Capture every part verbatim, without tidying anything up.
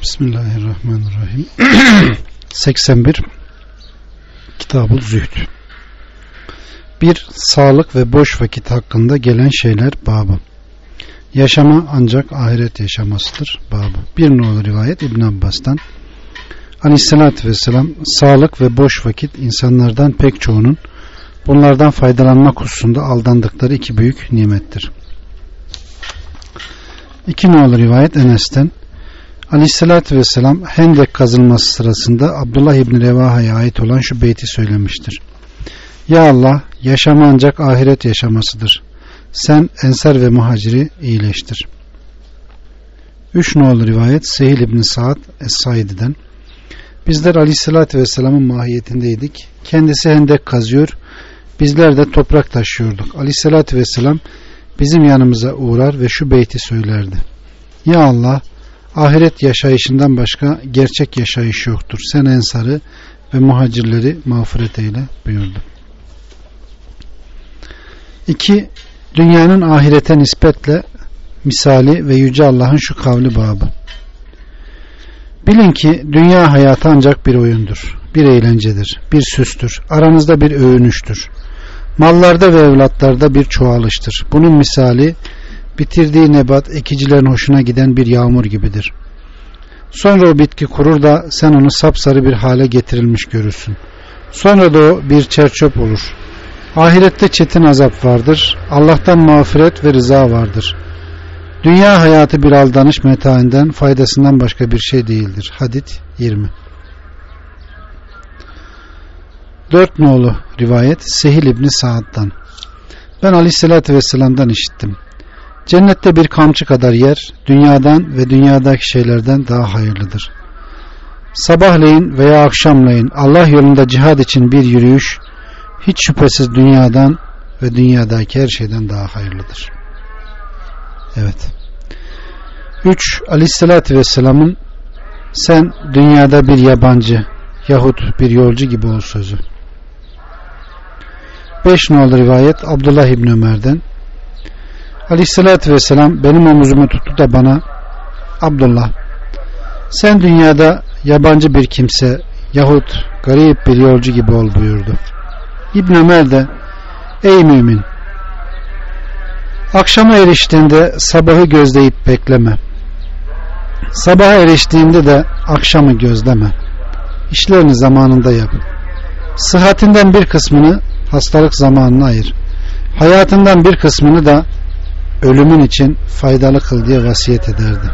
Bismillahirrahmanirrahim. seksen bir Kitab-ı Zühd. Bir Sağlık ve boş vakit hakkında gelen şeyler babı. Yaşama ancak ahiret yaşamasıdır babı. Bir nolu rivayet İbn Abbas'tan. Aleyhissalatü vesselam, sağlık ve boş vakit insanlardan pek çoğunun bunlardan faydalanmak hususunda aldandıkları iki büyük nimettir. İki nolu rivayet Enes'ten. Aleyhissalatü vesselam Hendek kazılması sırasında Abdullah İbni Revaha'ya ait olan şu beyti söylemiştir. Ya Allah, yaşama ancak ahiret yaşamasıdır. Sen Ensar ve Muhacir'i iyileştir. Üç nolu rivayet Sehil İbni Sa'd Es-Saidi'den. Bizler Aleyhissalatü vesselamın mahiyetindeydik. Kendisi hendek kazıyor, bizler de toprak taşıyorduk. Aleyhissalatü vesselam bizim yanımıza uğrar ve şu beyti söylerdi. Ya Allah, ahiret yaşayışından başka gerçek yaşayış yoktur. Sen Ensar'ı ve muhacirleri mağfiret eyle buyurdu. İki, dünyanın ahirete nispetle misali ve Yüce Allah'ın şu kavli babı. Bilin ki dünya hayatı ancak bir oyundur, bir eğlencedir, bir süstür, aranızda bir övünüştür. Mallarda ve evlatlarda bir çoğalıştır. Bunun misali bitirdiği nebat ekicilerin hoşuna giden bir yağmur gibidir. Sonra o bitki kurur da sen onu sapsarı bir hale getirilmiş görürsün. Sonra da o bir çerçöp olur. Ahirette çetin azap vardır. Allah'tan mağfiret ve rıza vardır. Dünya hayatı bir aldanış metainden, faydasından başka bir şey değildir. Hadid yirmi. Dört nolu rivayet Sehil İbni Sa'd'dan. Ben Aleyhisselatü Vesselam'dan işittim. Cennette bir kamçı kadar yer dünyadan ve dünyadaki şeylerden daha hayırlıdır. Sabahleyin veya akşamleyin Allah yolunda cihad için bir yürüyüş hiç şüphesiz dünyadan ve dünyadaki her şeyden daha hayırlıdır. Evet. Üç Aleyhisselatü Vesselam'ın sen dünyada bir yabancı yahut bir yolcu gibi ol sözü. Beş nolu rivayet Abdullah İbni Ömer'den. Aleyhissalatü vesselam benim omuzumu tuttu da bana, Abdullah, sen dünyada yabancı bir kimse yahut garip bir yolcu gibi ol buyurdu. İbn Ömer de, ey mümin, akşama eriştiğinde sabahı gözleyip bekleme. Sabaha eriştiğinde de akşamı gözleme. İşlerini zamanında yap. Sıhhatinden bir kısmını hastalık zamanına ayır. Hayatından bir kısmını da ölümün için faydalı kıl diye vasiyet ederdi.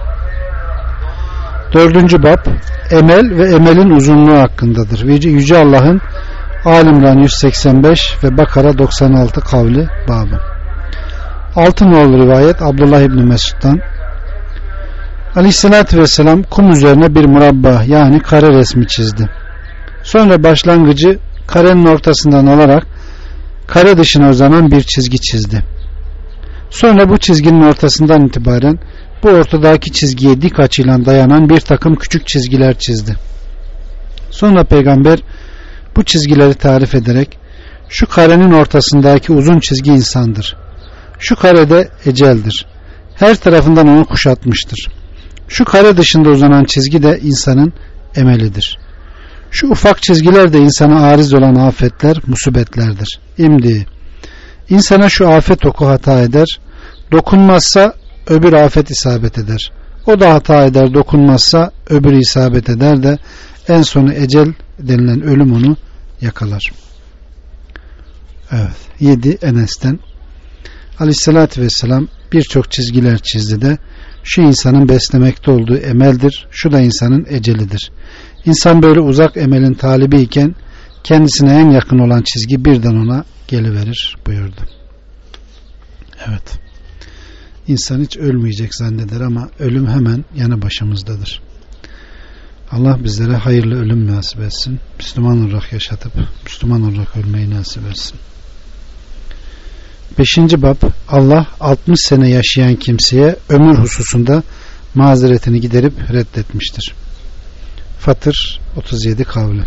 Dördüncü bab emel ve emelin uzunluğu hakkındadır. Yüce Allah'ın Alimran yüz seksen beş ve Bakara doksan altı kavli babı. Altı nolu rivayet Abdullah İbni Mesud'dan. Aleyhissalatü vesselam kum üzerine bir murabba yani kare resmi çizdi. Sonra başlangıcı karenin ortasından alarak kare dışına uzanan bir çizgi çizdi. Sonra bu çizginin ortasından itibaren bu ortadaki çizgiye dik açıyla dayanan bir takım küçük çizgiler çizdi. Sonra peygamber bu çizgileri tarif ederek şu karenin ortasındaki uzun çizgi insandır. Şu karede eceldir. Her tarafından onu kuşatmıştır. Şu kare dışında uzanan çizgi de insanın emelidir. Şu ufak çizgiler de insana ariz olan afetler, musibetlerdir. İmdi İnsana şu afet oku hata eder, dokunmazsa öbür afet isabet eder. O da hata eder, dokunmazsa öbürü isabet eder de en sonu ecel denilen ölüm onu yakalar. Evet. Yedi Enes'ten. Aleyhissalatü vesselam birçok çizgiler çizdi de şu insanın beslemekte olduğu emeldir, şu da insanın ecelidir. İnsan böyle uzak emelin talibi iken kendisine en yakın olan çizgi birden ona geliverir buyurdu. Evet. İnsan hiç ölmeyecek zanneder ama ölüm hemen yanı başımızdadır. Allah bizlere hayırlı ölüm nasip etsin. Müslüman olarak yaşatıp Müslüman olarak ölmeyi nasip etsin. Beşinci bab Allah altmış sene yaşayan kimseye ömür hususunda mazeretini giderip reddetmiştir. Fatır otuz yedi kavli.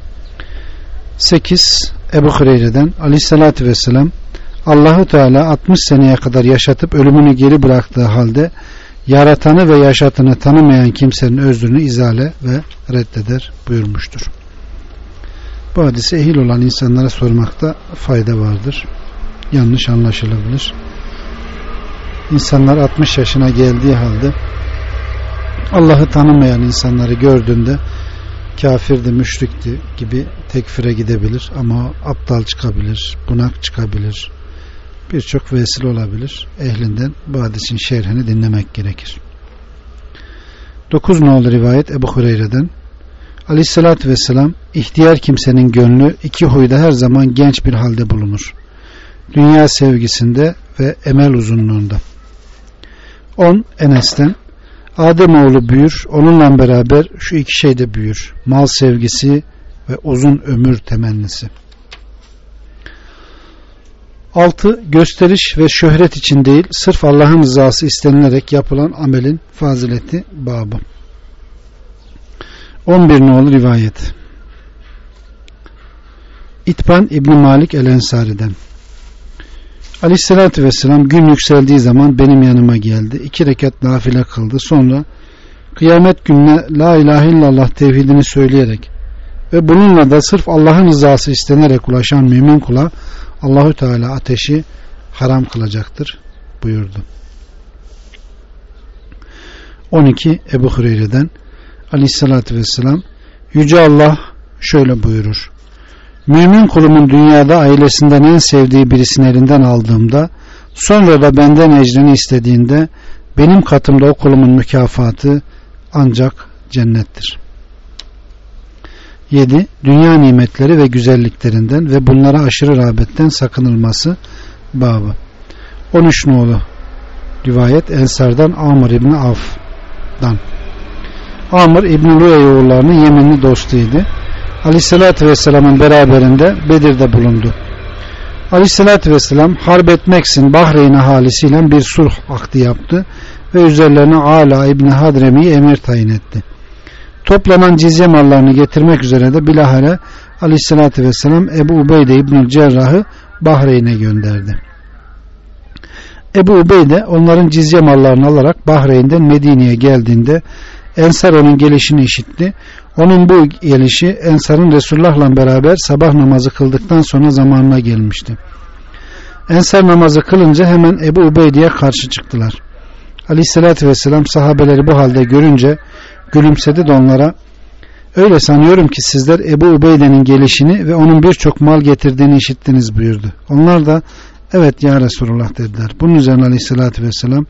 sekiz Ebu Hureyre'den Aleyhissalatü vesselam Allahu Teala altmış seneye kadar yaşatıp ölümünü geri bıraktığı halde yaratanı ve yaşatanı tanımayan kimsenin özrünü izale ve reddeder buyurmuştur. Bu hadise ehil olan insanlara sormakta fayda vardır. Yanlış anlaşılabilir. İnsanlar altmış yaşına geldiği halde Allah'ı tanımayan insanları gördüğünde kafirdi, müşrikti gibi tekfire gidebilir ama aptal çıkabilir, bunak çıkabilir. Birçok vesile olabilir. Ehlinden bu hadisin şerhini dinlemek gerekir. dokuz nolu rivayet Ebu Hureyre'den Aleyhissalatü vesselam, ihtiyar kimsenin gönlü iki huyda her zaman genç bir halde bulunur. Dünya sevgisinde ve emel uzunluğunda. on Enes'ten Ademoğlu büyür, onunla beraber şu iki şey de büyür. Mal sevgisi ve uzun ömür temennisi. altı Gösteriş ve şöhret için değil, sırf Allah'ın rızası istenilerek yapılan amelin fazileti babı. on bir nolu rivayet İtban İbni Malik el-Ensari'den Aleyhissalatü vesselam gün yükseldiği zaman benim yanıma geldi. İki rekat nafile kıldı. Sonra kıyamet gününe la ilahe illallah tevhidini söyleyerek ve bununla da sırf Allah'ın rızası istenerek ulaşan mümin kula Allahü Teala ateşi haram kılacaktır buyurdu. on iki Ebu Hureyre'den Aleyhissalatü vesselam, Yüce Allah şöyle buyurur: mümin kulumun dünyada ailesinden en sevdiği birisini elinden aldığımda, sonra da benden ecrini istediğinde, benim katımda o kulumun mükafatı ancak cennettir. yedi Dünya nimetleri ve güzelliklerinden ve bunlara aşırı rağbetten sakınılması babı. on üç nolu rivayet Ensar'dan Amr İbni Avf'dan. Amr İbni Luey oğullarının yeminli dostuydu. Aleyhissalatü vesselamın beraberinde Bedir'de bulundu. Aleyhissalatü vesselam harp etmeksin Bahreyn ahalisiyle bir sulh akdi yaptı ve üzerlerine Ala İbni Hadremi'yi emir tayin etti. Toplanan cizye mallarını getirmek üzere de bilahare Aleyhissalatü vesselam Ebu Ubeyde İbnül Cerrah'ı Bahreyn'e gönderdi. Ebu Ubeyde onların cizye mallarını alarak Bahreyn'den Medine'ye geldiğinde Ensar onun gelişini işitti. Onun bu gelişi Ensar'ın Resulullah'la beraber sabah namazı kıldıktan sonra zamanına gelmişti. Ensar namazı kılınca hemen Ebu Ubeyde'ye karşı çıktılar. Aleyhissalatü vesselam sahabeleri bu halde görünce gülümsedi de onlara, öyle sanıyorum ki sizler Ebu Ubeyde'nin gelişini ve onun birçok mal getirdiğini işittiniz buyurdu. Onlar da evet ya Resulullah dediler. Bunun üzerine Aleyhissalatü vesselam,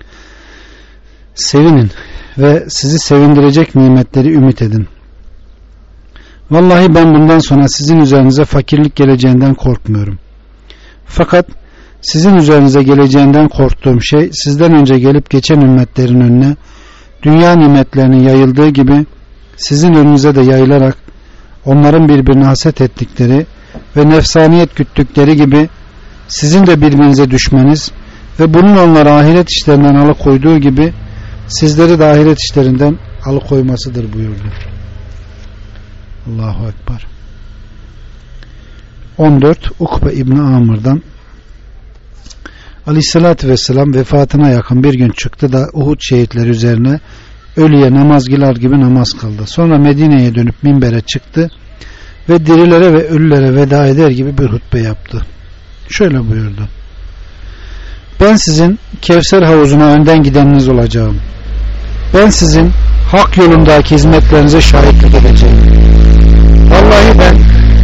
sevinin ve sizi sevindirecek nimetleri ümit edin. Vallahi ben bundan sonra sizin üzerinize fakirlik geleceğinden korkmuyorum. Fakat sizin üzerinize geleceğinden korktuğum şey, sizden önce gelip geçen ümmetlerin önüne dünya nimetlerinin yayıldığı gibi sizin önünüze de yayılarak onların birbirine haset ettikleri ve nefsaniyet güttükleri gibi sizin de birbirinize düşmeniz ve bunun onları ahiret işlerinden alıkoyduğu gibi sizleri de ahiret işlerinden alıkoymasıdır buyurdu. Allahu Ekber. on dört Ukbe İbni Amr'dan Aleyhissalatü vesselam vefatına yakın bir gün çıktı da Uhud şehitleri üzerine ölüye namaz kılar gibi namaz kıldı. Sonra Medine'ye dönüp minbere çıktı ve dirilere ve ölülere veda eder gibi bir hutbe yaptı. Şöyle buyurdu: ben sizin Kevser havuzuna önden gideniniz olacağım. Ben sizin hak yolundaki hizmetlerinize şahitlik edeceğim. Vallahi ben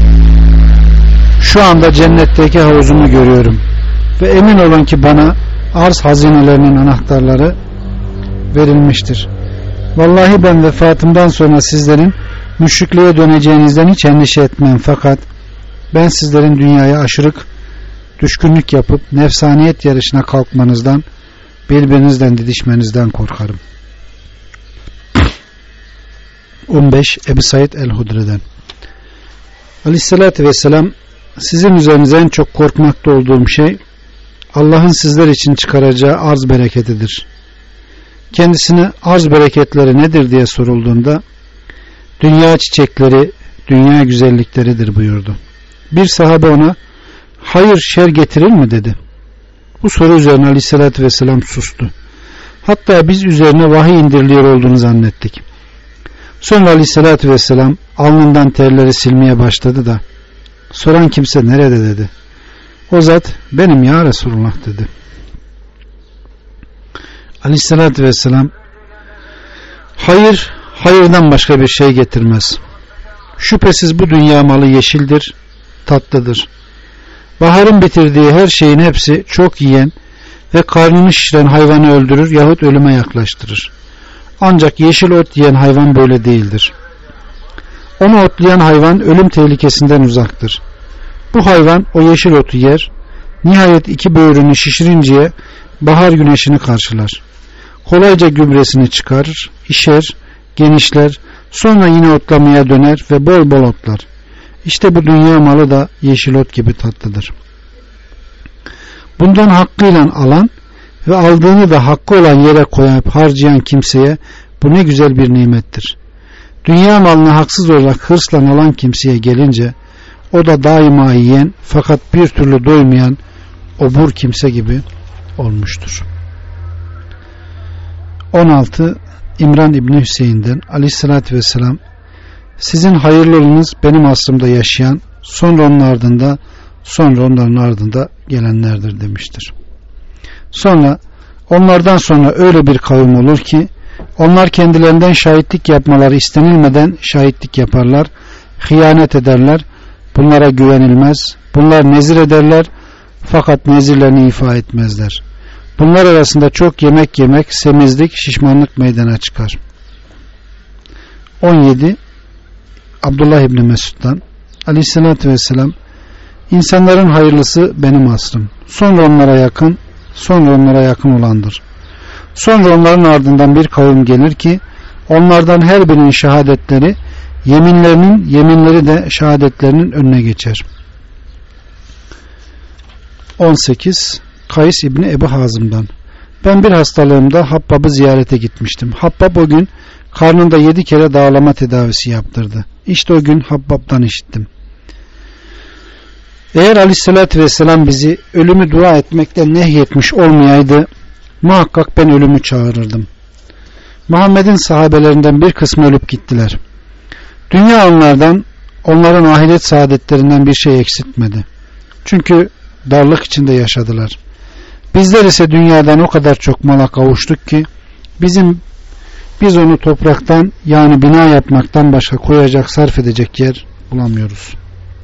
şu anda cennetteki havuzumu görüyorum ve emin olun ki bana arz hazinelerinin anahtarları verilmiştir. Vallahi ben vefatımdan sonra sizlerin müşrikliğe döneceğinizden hiç endişe etmem, fakat ben sizlerin dünyaya aşırı düşkünlük yapıp nefsaniyet yarışına kalkmanızdan, birbirinizden didişmenizden korkarım. on beş Ebu Said el-Hudri'den Aleyhissalatü vesselam, sizin üzerinize en çok korkmakta olduğum şey Allah'ın sizler için çıkaracağı arz bereketidir. Kendisine arz bereketleri nedir diye sorulduğunda dünya çiçekleri, dünya güzellikleridir buyurdu. Bir sahabe ona hayır şer getirir mi dedi. Bu soru üzerine Aleyhissalatü vesselam sustu. Hatta biz üzerine vahiy indiriliyor olduğunu zannettik. Sonra Aleyhisselatü Vesselam alnından terleri silmeye başladı da soran kimse nerede dedi. O zat benim ya Resulullah dedi. Aleyhisselatü Vesselam hayır, hayırdan başka bir şey getirmez. Şüphesiz bu dünya malı yeşildir, tatlıdır. Baharın bitirdiği her şeyin hepsi çok yiyen ve karnını şişiren hayvanı öldürür yahut ölüme yaklaştırır. Ancak yeşil ot yiyen hayvan böyle değildir. Onu otlayan hayvan ölüm tehlikesinden uzaktır. Bu hayvan o yeşil otu yer, nihayet iki böğrünü şişirinceye bahar güneşini karşılar. Kolayca gübresini çıkarır, işer, genişler, sonra yine otlamaya döner ve bol bol otlar. İşte bu dünya malı da yeşil ot gibi tatlıdır. Bundan hakkıyla alan ve aldığını da hakkı olan yere koyup harcayan kimseye bu ne güzel bir nimettir. Dünya malını haksız olarak hırsla alan kimseye gelince o da daima yiyen fakat bir türlü doymayan obur kimse gibi olmuştur. on altı İmran İbni Hüseyin'den Aleyhisselatü Vesselam sizin hayırlılığınız benim asrımda yaşayan sonra onun ardında sonra onların ardında gelenlerdir demiştir. Sonra onlardan sonra öyle bir kavim olur ki onlar kendilerinden şahitlik yapmaları istenilmeden şahitlik yaparlar, hıyanet ederler, bunlara güvenilmez, bunlar nezir ederler fakat nezirlerini ifa etmezler. Bunlar arasında çok yemek yemek, semizlik, şişmanlık meydana çıkar. on yedi Abdullah İbni Mesud'dan Aleyhisselatü Vesselam insanların hayırlısı benim asrım. Sonra onlara yakın, sonra onlara yakın olandır. Sonra onların ardından bir kavim gelir ki onlardan her birinin şehadetleri yeminlerinin yeminleri de şehadetlerinin önüne geçer. on sekiz Kays İbni Ebu Hazım'dan ben bir hastalığımda Habbab'ı ziyarete gitmiştim. Habbab o gün karnında yedi kere dağlama tedavisi yaptırdı. İşte o gün Habbab'dan işittim. Eğer Aleyhisselatü Vesselam bizi ölümü dua etmekten nehyetmiş olmayaydı muhakkak ben ölümü çağırırdım. Muhammed'in sahabelerinden bir kısmı ölüp gittiler. Dünya onlardan, onların ahiret saadetlerinden bir şey eksiltmedi. Çünkü darlık içinde yaşadılar. Bizler ise dünyadan o kadar çok mala kavuştuk ki bizim biz onu topraktan yani bina yapmaktan başka koyacak, sarf edecek yer bulamıyoruz.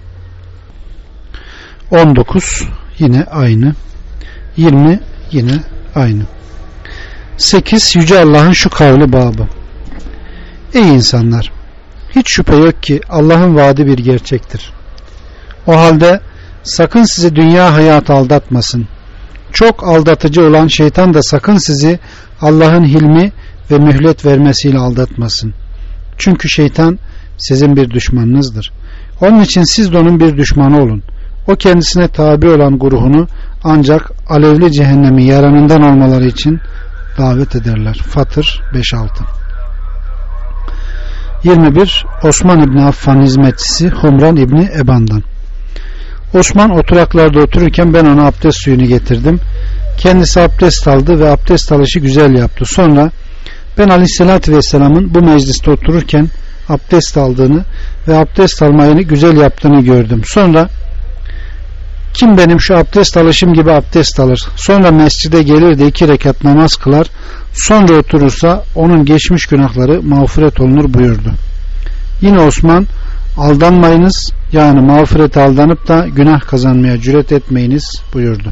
on dokuz yine aynı. yirmi yine aynı. sekiz Yüce Allah'ın şu kavli babı. Ey insanlar! Hiç şüphe yok ki Allah'ın vaadi bir gerçektir. O halde sakın sizi dünya hayatı aldatmasın. Çok aldatıcı olan şeytan da sakın sizi Allah'ın hilmi ve mühlet vermesiyle aldatmasın. Çünkü şeytan sizin bir düşmanınızdır. Onun için siz de onun bir düşmanı olun. O kendisine tabi olan gruhunu ancak alevli cehennemin yaranından olmaları için davet ederler. Fatır beş altı yirmi bir Osman İbni Affan hizmetçisi Humran İbni Eban'dan Osman oturaklarda otururken ben ona abdest suyunu getirdim. Kendisi abdest aldı ve abdest alışı güzel yaptı. Sonra ben Aleyhisselatü Vesselam'ın bu mecliste otururken abdest aldığını ve abdest almayı güzel yaptığını gördüm. Sonra kim benim şu abdest alışım gibi abdest alır, sonra mescide gelir de iki rekat namaz kılar, sonra oturursa onun geçmiş günahları mağfiret olunur buyurdu. Yine Osman aldanmayınız, yani mağfirete aldanıp da günah kazanmaya cüret etmeyiniz buyurdu.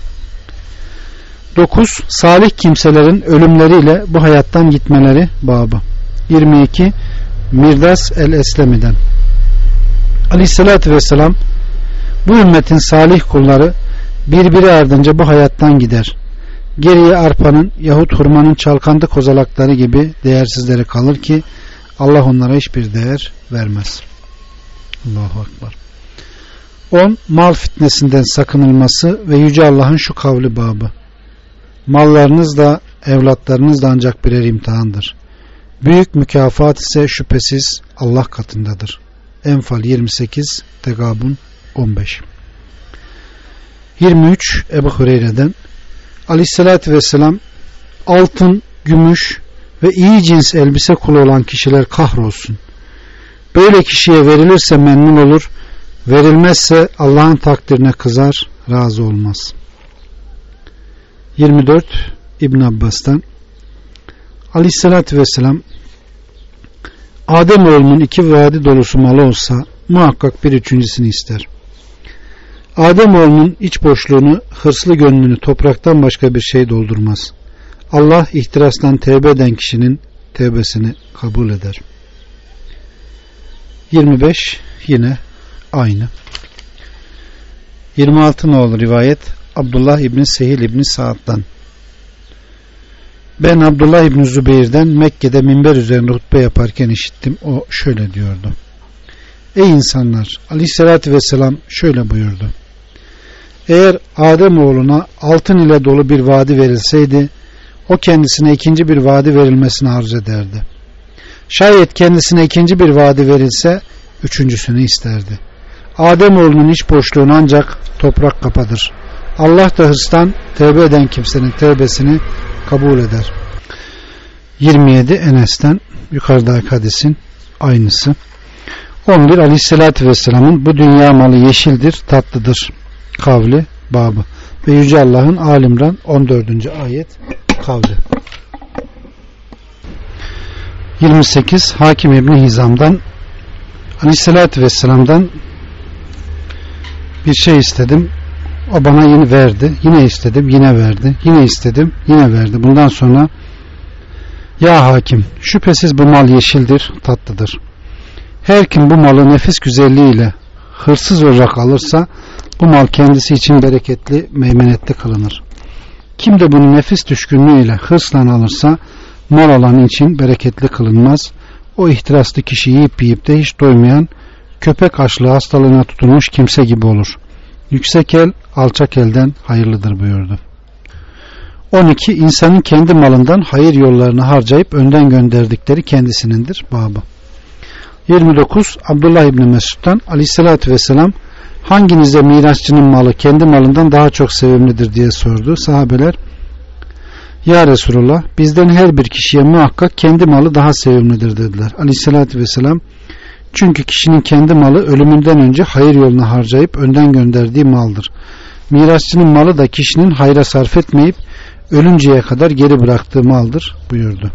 dokuz Salih kimselerin ölümleriyle bu hayattan gitmeleri babı. yirmi iki Mirdas el-Eslemi'den Aleyhisselatü Vesselam bu ümmetin salih kulları birbiri ardınca bu hayattan gider. Geriye arpanın yahut hurmanın çalkandı kozalakları gibi değersizleri kalır ki Allah onlara hiçbir değer vermez. Allahu Ekber. on Mal fitnesinden sakınılması ve Yüce Allah'ın şu kavli babı. Mallarınız da evlatlarınız da ancak birer imtihandır. Büyük mükafat ise şüphesiz Allah katındadır. Enfal yirmi sekiz Tegabun on beş yirmi üç Ebu Hureyre'den Aleyhisselatü Vesselam altın, gümüş ve iyi cins elbise kulu olan kişiler kahrolsun. Böyle kişiye verilirse memnun olur, verilmezse Allah'ın takdirine kızar, razı olmaz. yirmi dört İbn Abbas'tan Aleyhisselatü Vesselam, Ademoğlunun iki vadi dolusu malı olsa muhakkak bir üçüncüsünü ister. Ademoğlunun iç boşluğunu, hırslı gönlünü topraktan başka bir şey doldurmaz. Allah ihtirastan tevbe eden kişinin tevbesini kabul eder. yirmi beş yine aynı. yirmi altı nolu rivayet Abdullah İbni Sehil İbni Sa'd'dan. Ben Abdullah İbni Zübeyir'den Mekke'de minber üzerinde hutbe yaparken işittim. O şöyle diyordu: Ey insanlar! Aleyhissalatü vesselam şöyle buyurdu: Eğer Ademoğluna altın ile dolu bir vadi verilseydi, o kendisine ikinci bir vadi verilmesini arzu ederdi. Şayet kendisine ikinci bir vadi verilse, üçüncüsünü isterdi. Ademoğlunun iç boşluğunu ancak toprak kapatır. Allah da hırstan tevbe eden kimsenin tevbesini kabul eder. yirmi yedi Enes'ten, yukarıdaki hadisin aynısı. on bir Aleyhisselatü Vesselam'ın bu dünya malı yeşildir, tatlıdır kavli babı ve Yüce Allah'ın Ali İmran on dördüncü ayet kavli. yirmi sekiz Hakim İbni Hizam'dan Aleyhisselatü Vesselam'dan bir şey istedim, o bana yine verdi, yine istedim, yine verdi, yine istedim, yine verdi. Bundan sonra ya hakim, şüphesiz bu mal yeşildir, tatlıdır. Her kim bu malı nefis güzelliğiyle hırsız olarak alırsa bu mal kendisi için bereketli, meymenetli kılınır. Kim de bunu nefis düşkünlüğüyle hırsla alırsa mal olan için bereketli kılınmaz. O ihtiraslı kişi yiyip yiyip de hiç doymayan, köpek açlığı hastalığına tutulmuş kimse gibi olur. Yüksek el alçak elden hayırlıdır buyurdu. on iki İnsanın kendi malından hayır yollarını harcayıp önden gönderdikleri kendisinindir babı. yirmi dokuz Abdullah İbni Mesud'dan Aleyhisselatü Vesselam, hanginize mirasçının malı kendi malından daha çok sevimlidir diye sordu. Sahabeler, ya Resulullah, bizden her bir kişiye muhakkak kendi malı daha sevimlidir dediler. Aleyhisselatü Vesselam, çünkü kişinin kendi malı ölümünden önce hayır yoluna harcayıp önden gönderdiği maldır. Mirasçının malı da kişinin hayra sarf etmeyip ölünceye kadar geri bıraktığı maldır buyurdu.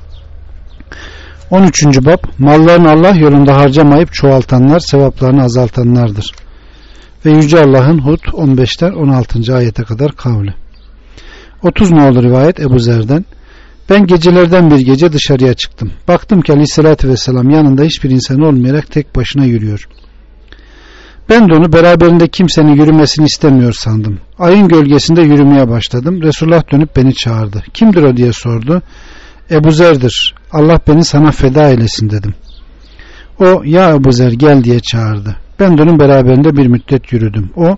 on üçüncü bab Mallarını Allah yolunda harcamayıp çoğaltanlar sevaplarını azaltanlardır. Ve Yüce Allah'ın Hud on beşten on altıncı ayete kadar kavli. otuz nolu rivayet Ebu Zer'den, ben gecelerden bir gece dışarıya çıktım. Baktım ki Aleyhisselatü Vesselam yanında hiçbir insan olmayarak tek başına yürüyor. Ben de onu beraberinde kimsenin yürümesini istemiyor sandım. Ayın gölgesinde yürümeye başladım. Resulullah dönüp beni çağırdı. Kimdir o diye sordu. Ebu Zer'dir. Allah beni sana feda eylesin dedim. O, ya Ebu Zer gel diye çağırdı. Ben de onun beraberinde bir müddet yürüdüm. O,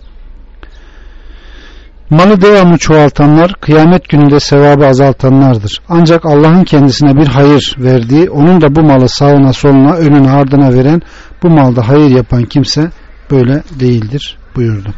malı devamlı çoğaltanlar kıyamet gününde sevabı azaltanlardır. Ancak Allah'ın kendisine bir hayır verdiği, onun da bu malı sağına soluna önüne ardına veren, bu malda hayır yapan kimse böyle değildir buyurdu.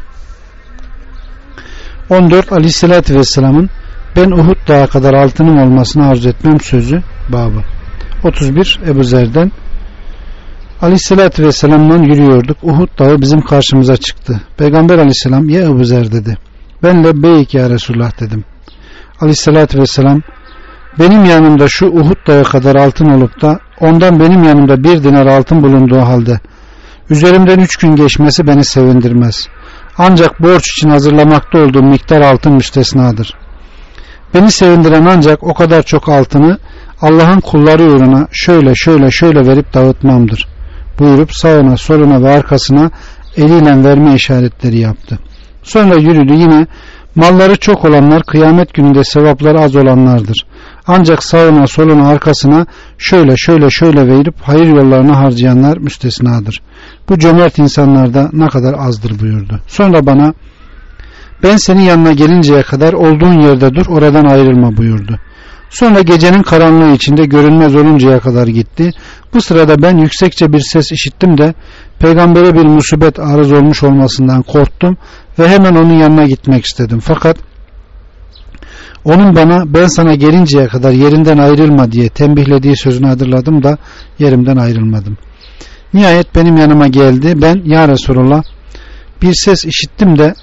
on dört Aleyhisselatü Vesselam'ın ben Uhud dağı kadar altının olmasını arzu etmem sözü babı. otuz bir Ebu Zer'den, Aleyhisselatü Vesselam'dan yürüyorduk. Uhud dağı bizim karşımıza çıktı. Peygamber Aleyhisselam, ya Ebu Zer dedi. Ben lebbeyk ya Resulullah dedim. Aleyhisselatü Vesselam, benim yanımda şu Uhud dağı kadar altın olup da ondan benim yanımda bir dinar altın bulunduğu halde üzerimden üç gün geçmesi beni sevindirmez. Ancak borç için hazırlamakta olduğum miktar altın müstesnadır. Beni sevindiren ancak o kadar çok altını Allah'ın kulları uğruna şöyle şöyle şöyle verip dağıtmamdır buyurup sağına soluna ve arkasına eliyle verme işaretleri yaptı. Sonra yürüdü, yine malları çok olanlar kıyamet gününde sevapları az olanlardır. Ancak sağına soluna arkasına şöyle şöyle şöyle verip hayır yollarına harcayanlar müstesnadır. Bu cömert insanlarda ne kadar azdır buyurdu. Sonra bana, ben senin yanına gelinceye kadar olduğun yerde dur, oradan ayrılma buyurdu. Sonra gecenin karanlığı içinde görünmez oluncaya kadar gitti. Bu sırada ben yüksekçe bir ses işittim de peygambere bir musibet arız olmuş olmasından korktum ve hemen onun yanına gitmek istedim. Fakat Onun bana ben sana gelinceye kadar yerinden ayrılma diye tembihlediği sözünü hatırladım da yerimden ayrılmadım. Nihayet benim yanıma geldi. Ben ya Resulullah bir ses işittim de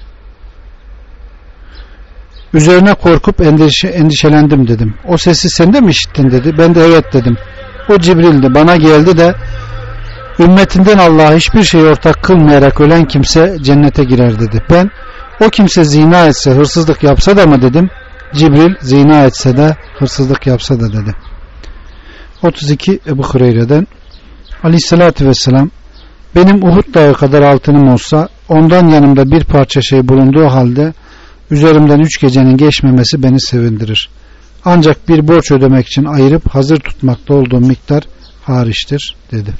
üzerine korkup endişe, endişelendim dedim. O sesi sen de mi işittin dedi. Ben de evet dedim. O Cibril'di, bana geldi de ümmetinden Allah'a hiçbir şey ortak kılmayarak ölen kimse cennete girer dedi. Ben o kimse zina etse hırsızlık yapsa da mı dedim. Cibril zina etse de hırsızlık yapsa da dedi. otuz iki Ebu Hureyre'den Aleyhisselatü Vesselam benim Uhud dağı kadar altınım olsa ondan yanımda bir parça şey bulunduğu halde üzerimden üç gecenin geçmemesi beni sevindirir. Ancak bir borç ödemek için ayırıp hazır tutmakta olduğum miktar hariçtir dedi.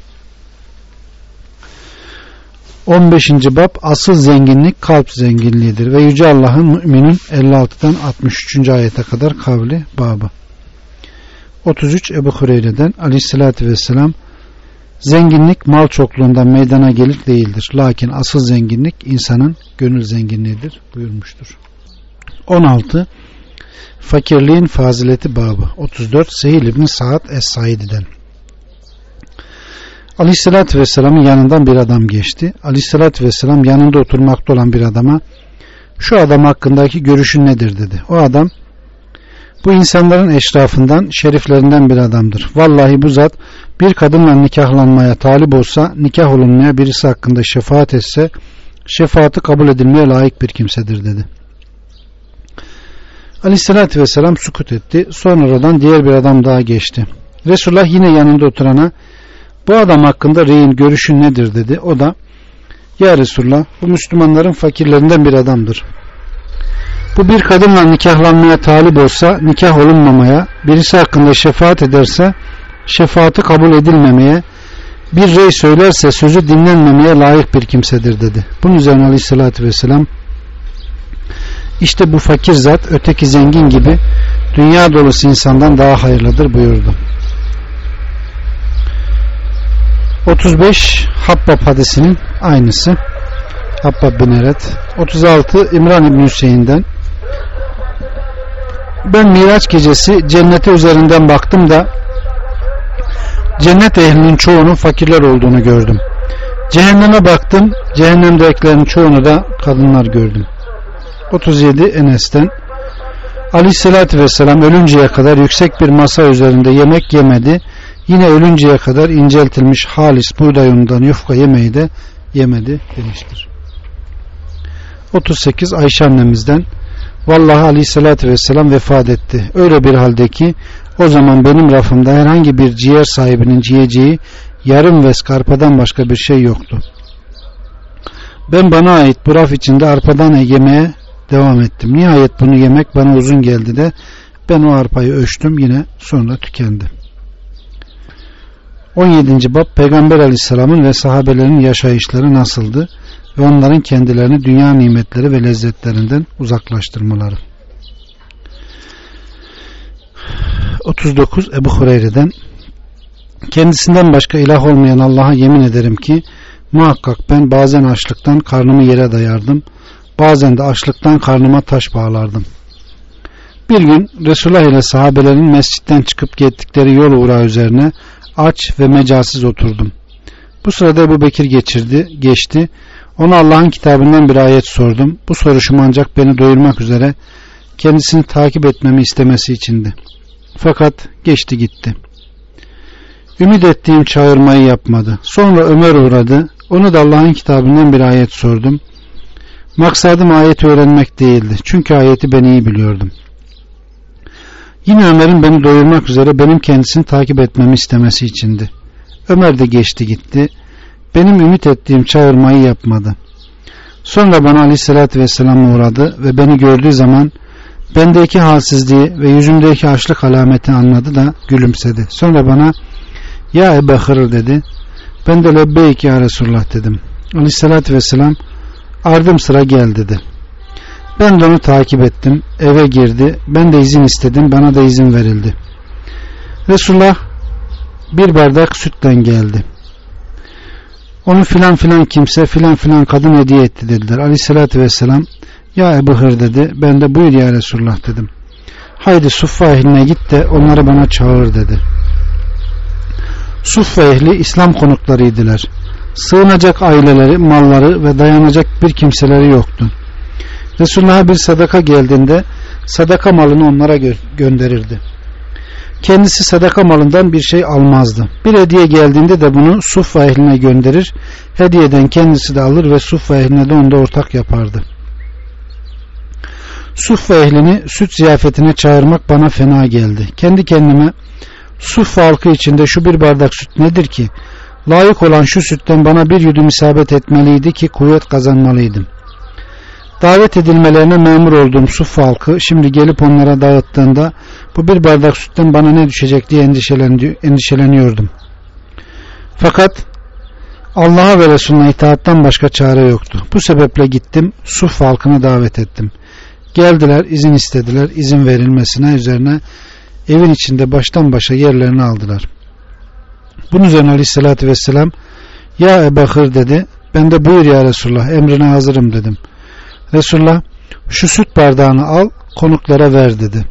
on beşinci bab asıl zenginlik kalp zenginliğidir ve Yüce Allah'ın Mü'minun elli altıdan altmış üçüncü ayete kadar kavli babı. otuz üç Ebu Hureyre'den Aleyhisselatü Vesselam zenginlik mal çokluğundan meydana gelir değildir. Lakin asıl zenginlik insanın gönül zenginliğidir buyurmuştur. on altı Fakirliğin fazileti babı. otuz dört Sehil İbni Sa'd Es-Saidi'den Aleyhisselatü Vesselam'ın yanından bir adam geçti. Aleyhisselatü Vesselam yanında oturmakta olan bir adama şu adam hakkındaki görüşün nedir dedi. O adam bu insanların eşrafından, şeriflerinden bir adamdır. Vallahi bu zat bir kadınla nikahlanmaya talip olsa, nikah olunmaya birisi hakkında şefaat etse, şefaati kabul edilmeye layık bir kimsedir dedi. Aleyhisselatü Vesselam sukut etti. Sonradan diğer bir adam daha geçti. Resulullah yine yanında oturana bu adam hakkında reyin görüşün nedir dedi. O da ya Resulullah bu Müslümanların fakirlerinden bir adamdır. Bu bir kadınla nikahlanmaya talip olsa nikah olunmamaya, birisi hakkında şefaat ederse şefaati kabul edilmemeye, bir rey söylerse sözü dinlenmemeye layık bir kimsedir dedi. Bunun üzerine Aleyhisselatü Vesselam işte bu fakir zat öteki zengin gibi dünya dolusu insandan daha hayırlıdır buyurdu. otuz beş Habbab hadisinin aynısı. Habbab bin Eret. otuz altı İmran İbni Hüseyin'den ben Miraç gecesi cennete üzerinden baktım da cennet ehlinin çoğunun fakirler olduğunu gördüm. Cehenneme baktım, cehennemdekilerin çoğunu da kadınlar gördüm. otuz yedi Enes'ten Aleyhisselatü Vesselam ölünceye kadar yüksek bir masa üzerinde yemek yemedi. Yine ölünceye kadar inceltilmiş halis buğday unundan yufka yemeği de yemedi demiştir. otuz sekiz Ayşe annemizden vallahi Aleyhisselatü Vesselam vefat etti. Öyle bir halde ki o zaman benim rafımda herhangi bir ciğer sahibinin yiyeceği yarım vesk arpadan başka bir şey yoktu. Ben bana ait bu raf içinde arpadan yemeye devam ettim. Nihayet bunu yemek bana uzun geldi de ben o arpayı ölçtüm, yine sonra tükendi. on yedinci bab Peygamber Aleyhisselam'ın ve sahabelerinin yaşayışları nasıldı ve onların kendilerini dünya nimetleri ve lezzetlerinden uzaklaştırmaları. otuz dokuz Ebu Hureyre'den kendisinden başka ilah olmayan Allah'a yemin ederim ki muhakkak ben bazen açlıktan karnımı yere dayardım, bazen de açlıktan karnıma taş bağlardım. Bir gün Resulullah ile sahabelerin mescitten çıkıp gittikleri yol uğrağı üzerine aç ve mecalsiz oturdum. Bu sırada Ebu Bekir geçirdi, geçti. Ona Allah'ın kitabından bir ayet sordum. Bu soruşum ancak beni doyurmak üzere kendisini takip etmemi istemesi içindi. Fakat geçti gitti. Ümit ettiğim çağırmayı yapmadı. Sonra Ömer uğradı. Onu da Allah'ın kitabından bir ayet sordum. Maksadım ayeti öğrenmek değildi. Çünkü ayeti ben iyi biliyordum. Yine Ömer'in beni doyurmak üzere benim kendisini takip etmemi istemesi içindi. Ömer de geçti gitti. Benim ümit ettiğim çağırmayı yapmadı. Sonra bana Aleyhisselatü Vesselam uğradı ve beni gördüğü zaman bendeki halsizliği ve yüzümdeki açlık alametini anladı da gülümsedi. Sonra bana ya Ebu Hır dedi. Ben de lebbeyk ya Resulullah dedim. Aleyhisselatü Vesselam ardım sıra gel dedi. Ben de onu takip ettim. Eve girdi. Ben de izin istedim. Bana da izin verildi. Resulullah bir bardak sütten geldi. Onu filan filan kimse filan filan kadın hediye etti dediler. Aleyhissalatü vesselam ya Ebu Hır dedi. Ben de buyur ya Resulullah dedim. haydi Suffa ehline git de onları bana çağır dedi. Suffa ehli İslam konuklarıydılar. Sığınacak aileleri, malları ve dayanacak bir kimseleri yoktu. Resulullah'a bir sadaka geldiğinde sadaka malını onlara gö- gönderirdi. Kendisi sadaka malından bir şey almazdı. Bir hediye geldiğinde de bunu Suffa ehline gönderir, hediyeden kendisi de alır ve Suffa ehline de onda ortak yapardı. Suffa ehlini süt ziyafetine çağırmak bana fena geldi. Kendi kendime, Suffa halkı içinde şu bir bardak süt nedir ki? Layık olan şu sütten bana bir yudum isabet etmeliydi ki kuvvet kazanmalıydım. Davet edilmelerine memur olduğum Suffa halkı şimdi gelip onlara dağıttığında bu bir bardak sütten bana ne düşecek diye endişeleniyordum. Fakat Allah'a ve Resulüne itaattan başka çare yoktu. Bu sebeple gittim, Suffa halkını davet ettim. Geldiler, izin istediler, izin verilmesine üzerine evin içinde baştan başa yerlerini aldılar. Bunun üzerine Aleyhisselatü Vesselam, ya Ebu Bakır dedi, ben de buyur ya Resulullah, emrine hazırım dedim. Resulullah, şu süt bardağını al, konuklara ver dedi.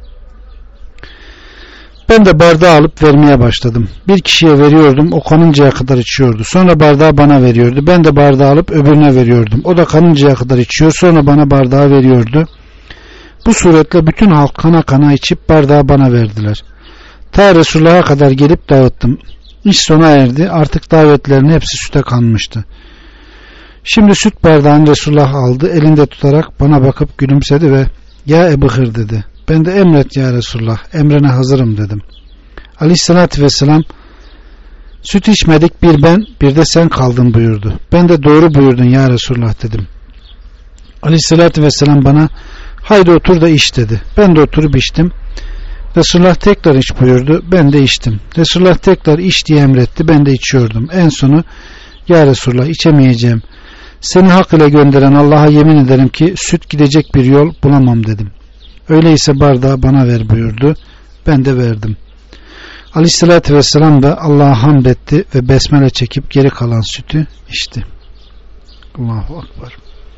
Ben de bardağı alıp vermeye başladım. Bir kişiye veriyordum, o kanıncaya kadar içiyordu. Sonra bardağı bana veriyordu. Ben de bardağı alıp öbürüne veriyordum. O da kanıncaya kadar içiyor, sonra bana bardağı veriyordu. Bu suretle bütün halk kana kana içip bardağı bana verdiler. Ta Resulullah'a kadar gelip dağıttım. İş sona erdi. Artık davetlerin hepsi süte kanmıştı. Şimdi süt bardağını Resulullah aldı. Elinde tutarak bana bakıp gülümsedi ve ya Ebu Bakır dedi. Ben de emret ya Resulullah. Emrine hazırım dedim. Aleyhissalatü vesselam süt içmedik, bir ben bir de sen kaldın buyurdu. Ben de doğru buyurdun ya Resulullah dedim. Aleyhissalatü vesselam bana haydi otur da iç dedi. Ben de oturup içtim. Resulullah tekrar iç buyurdu. Ben de içtim. Resulullah tekrar iç diye emretti. Ben de içiyordum. En sonu ya Resulullah içemeyeceğim. Seni hak ile gönderen Allah'a yemin ederim ki süt gidecek bir yol bulamam dedim. Öyleyse bardağı bana ver buyurdu. Ben de verdim. Aleyhissalatü vesselam da Allah'a hamd etti ve besmele çekip geri kalan sütü içti. Allahu Akbar.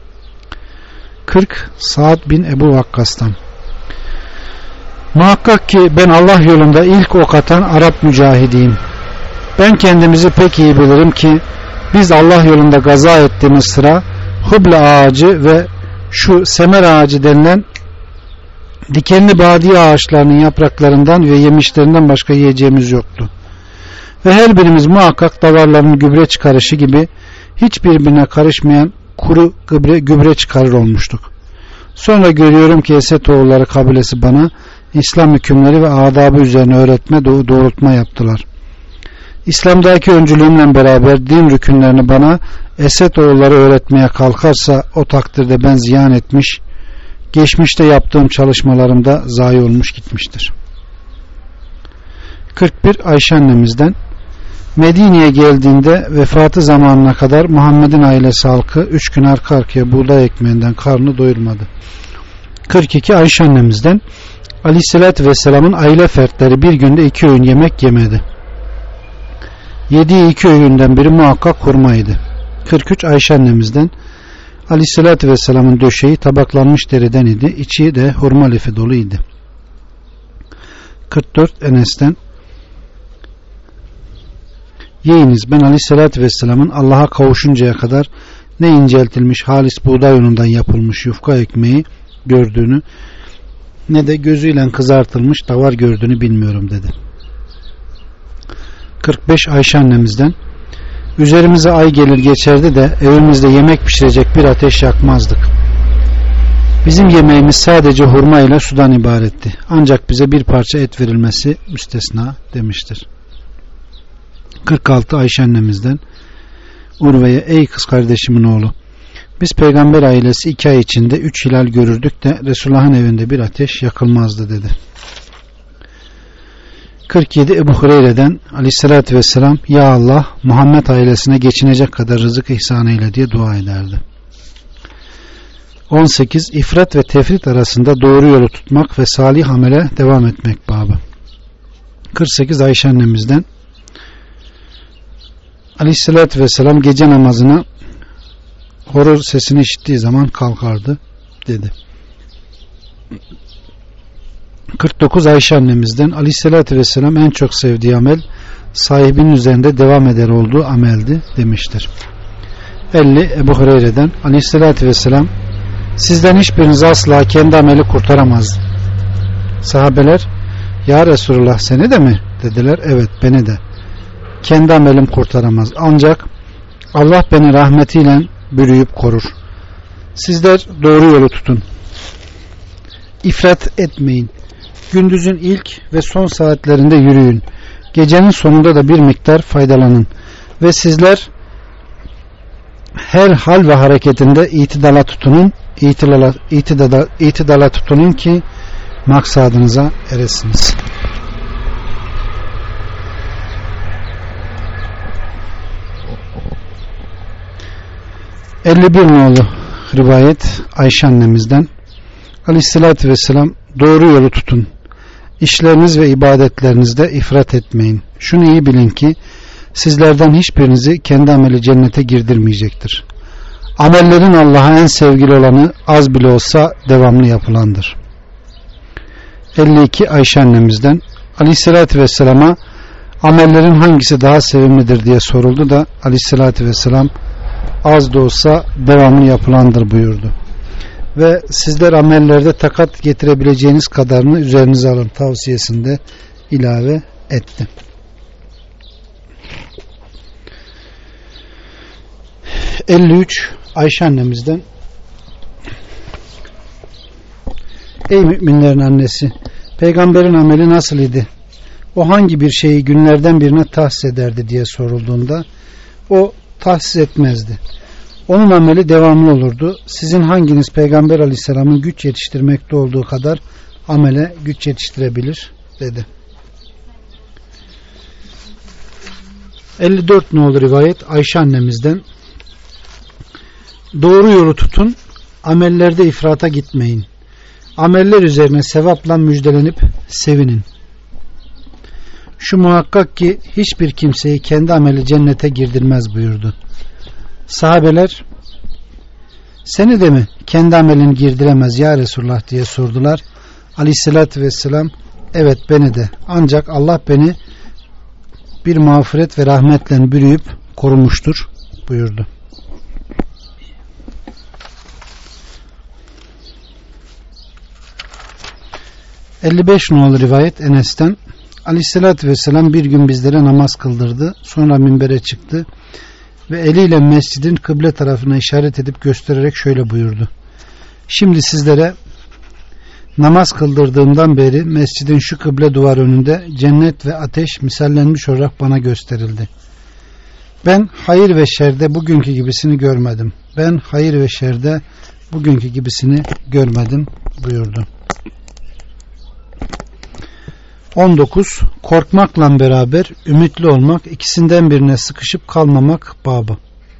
kırk Sa'd bin Ebu Vakkas'tan. Muhakkak ki ben Allah yolunda ilk ok atan Arap mücahidiyim. Ben kendimizi pek iyi bilirim ki biz Allah yolunda gaza ettiğimiz sıra hubla ağacı ve şu semer ağacı denilen dikenli badiye ağaçlarının yapraklarından ve yemişlerinden başka yiyeceğimiz yoktu. Ve her birimiz muhakkak davarların gübre çıkarışı gibi hiçbirbirine karışmayan kuru gübre, gübre çıkarır olmuştuk. Sonra görüyorum ki Esed oğulları kabilesi bana İslam hükümleri ve adabı üzerine öğretme, doğrultma yaptılar. İslam'daki öncülüğümle beraber din rükünlerini bana Esed oğulları öğretmeye kalkarsa o takdirde ben ziyan etmiş, geçmişte yaptığım çalışmalarımda zayi olmuş gitmiştir. kırk bir Ayşe annemizden, Medine'ye geldiğinde vefatı zamanına kadar Muhammed'in ailesi halkı üç gün arka arkaya buğday ekmeğinden karnı doyurmadı. kırk iki Ayşe annemizden, Aleyhisselatü Vesselam'ın aile fertleri bir günde iki öğün yemek yemedi. Yediği iki öğünden biri muhakkak hurmaydı. kırk üç Ayşe annemizden, Aleyhisselatü Vesselam'ın döşeği tabaklanmış deriden idi, içi de hurma lifi doluydu. kırk dört Enes'ten, yiyiniz, ben Aleyhisselatü Vesselam'ın Allah'a kavuşuncaya kadar ne inceltilmiş halis buğday unundan yapılmış yufka ekmeği gördüğünü ne de gözüyle kızartılmış davar gördüğünü bilmiyorum dedi. kırk beş Ayşe annemizden, üzerimize ay gelir geçerdi de evimizde yemek pişirecek bir ateş yakmazdık. Bizim yemeğimiz sadece hurma ile sudan ibaretti. Ancak bize bir parça et verilmesi müstesna demiştir. kırk altı Ayşe annemizden, Urve'ye, ey kız kardeşimin oğlu, biz peygamber ailesi iki ay içinde üç hilal görürdük de Resulullah'ın evinde bir ateş yakılmazdı dedi. kırk yedi Ebu Hureyre'den, Aleyhisselatü Vesselam, ya Allah Muhammed ailesine geçinecek kadar rızık ihsan eyle diye dua ederdi. on sekiz İfrat ve tefrit arasında doğru yolu tutmak ve salih amele devam etmek babı. kırk sekiz Ayşe annemizden, Aleyhisselatü Vesselam gece namazına horoz sesini işittiği zaman kalkardı dedi. kırk dokuz Ayşe annemizden Aleyhisselatü Vesselam en çok sevdiği amel sahibinin üzerinde devam eder olduğu ameldi demiştir. elli Ebu Hureyre'den Aleyhisselatü Vesselam sizden hiçbiriniz asla kendi ameli kurtaramaz. Sahabeler ya Resulullah seni de mi? Dediler evet beni de. Kendi amelim kurtaramaz. Ancak Allah beni rahmetiyle bürüyüp korur. Sizler doğru yolu tutun. İfrat etmeyin. Gündüzün ilk ve son saatlerinde yürüyün. Gecenin sonunda da bir miktar faydalanın. Ve sizler her hal ve hareketinde itidala tutunun. İtidala, itidala, itidala tutunun ki maksadınıza eresiniz. elli bir nolu rivayet Ayşe annemizden Aleyhisselatü Vesselam doğru yolu tutun. İşleriniz ve ibadetlerinizde ifrat etmeyin. Şunu iyi bilin ki sizlerden hiçbirinizi kendi ameli cennete girdirmeyecektir. Amellerin Allah'a en sevgili olanı az bile olsa devamlı yapılandır. elli iki Ayşe annemizden Aleyhisselatü Vesselam'a amellerin hangisi daha sevimlidir diye soruldu da Aleyhisselatü Vesselam az da olsa devamlı yapılandır buyurdu. Ve sizler amellerde takat getirebileceğiniz kadarını üzerinize alın tavsiyesinde ilave etti. elli üç Ayşe annemizden ey müminlerin annesi, peygamberin ameli nasıl idi? O hangi bir şeyi günlerden birine tahsis ederdi diye sorulduğunda o tahsis etmezdi. Onun ameli devamlı olurdu. Sizin hanginiz Peygamber Aleyhisselam'ın güç yetiştirmekte olduğu kadar amele güç yetiştirebilir dedi. elli dört nolu rivayet Ayşe annemizden doğru yolu tutun, amellerde ifrata gitmeyin. Ameller üzerine sevapla müjdelenip sevinin. Şu muhakkak ki hiçbir kimseyi kendi ameli cennete girdirmez buyurdu. Sahabeler seni de mi kendi amelini girdiremez ya Resulullah diye sordular. Aleyhissalatü vesselam evet beni de, ancak Allah beni bir mağfiret ve rahmetle bürüyüp korumuştur buyurdu. elli beş nolu rivayet Enes'ten Aleyhissalatü vesselam bir gün bizlere namaz kıldırdı. Sonra minbere çıktı ve eliyle mescidin kıble tarafına işaret edip göstererek şöyle buyurdu. Şimdi sizlere namaz kıldırdığımdan beri mescidin şu kıble duvar önünde cennet ve ateş misallenmiş olarak bana gösterildi. Ben hayır ve şerde bugünkü gibisini görmedim. Ben hayır ve şerde bugünkü gibisini görmedim buyurdu. on dokuz Korkmakla beraber ümitli olmak, ikisinden birine sıkışıp kalmamak babı.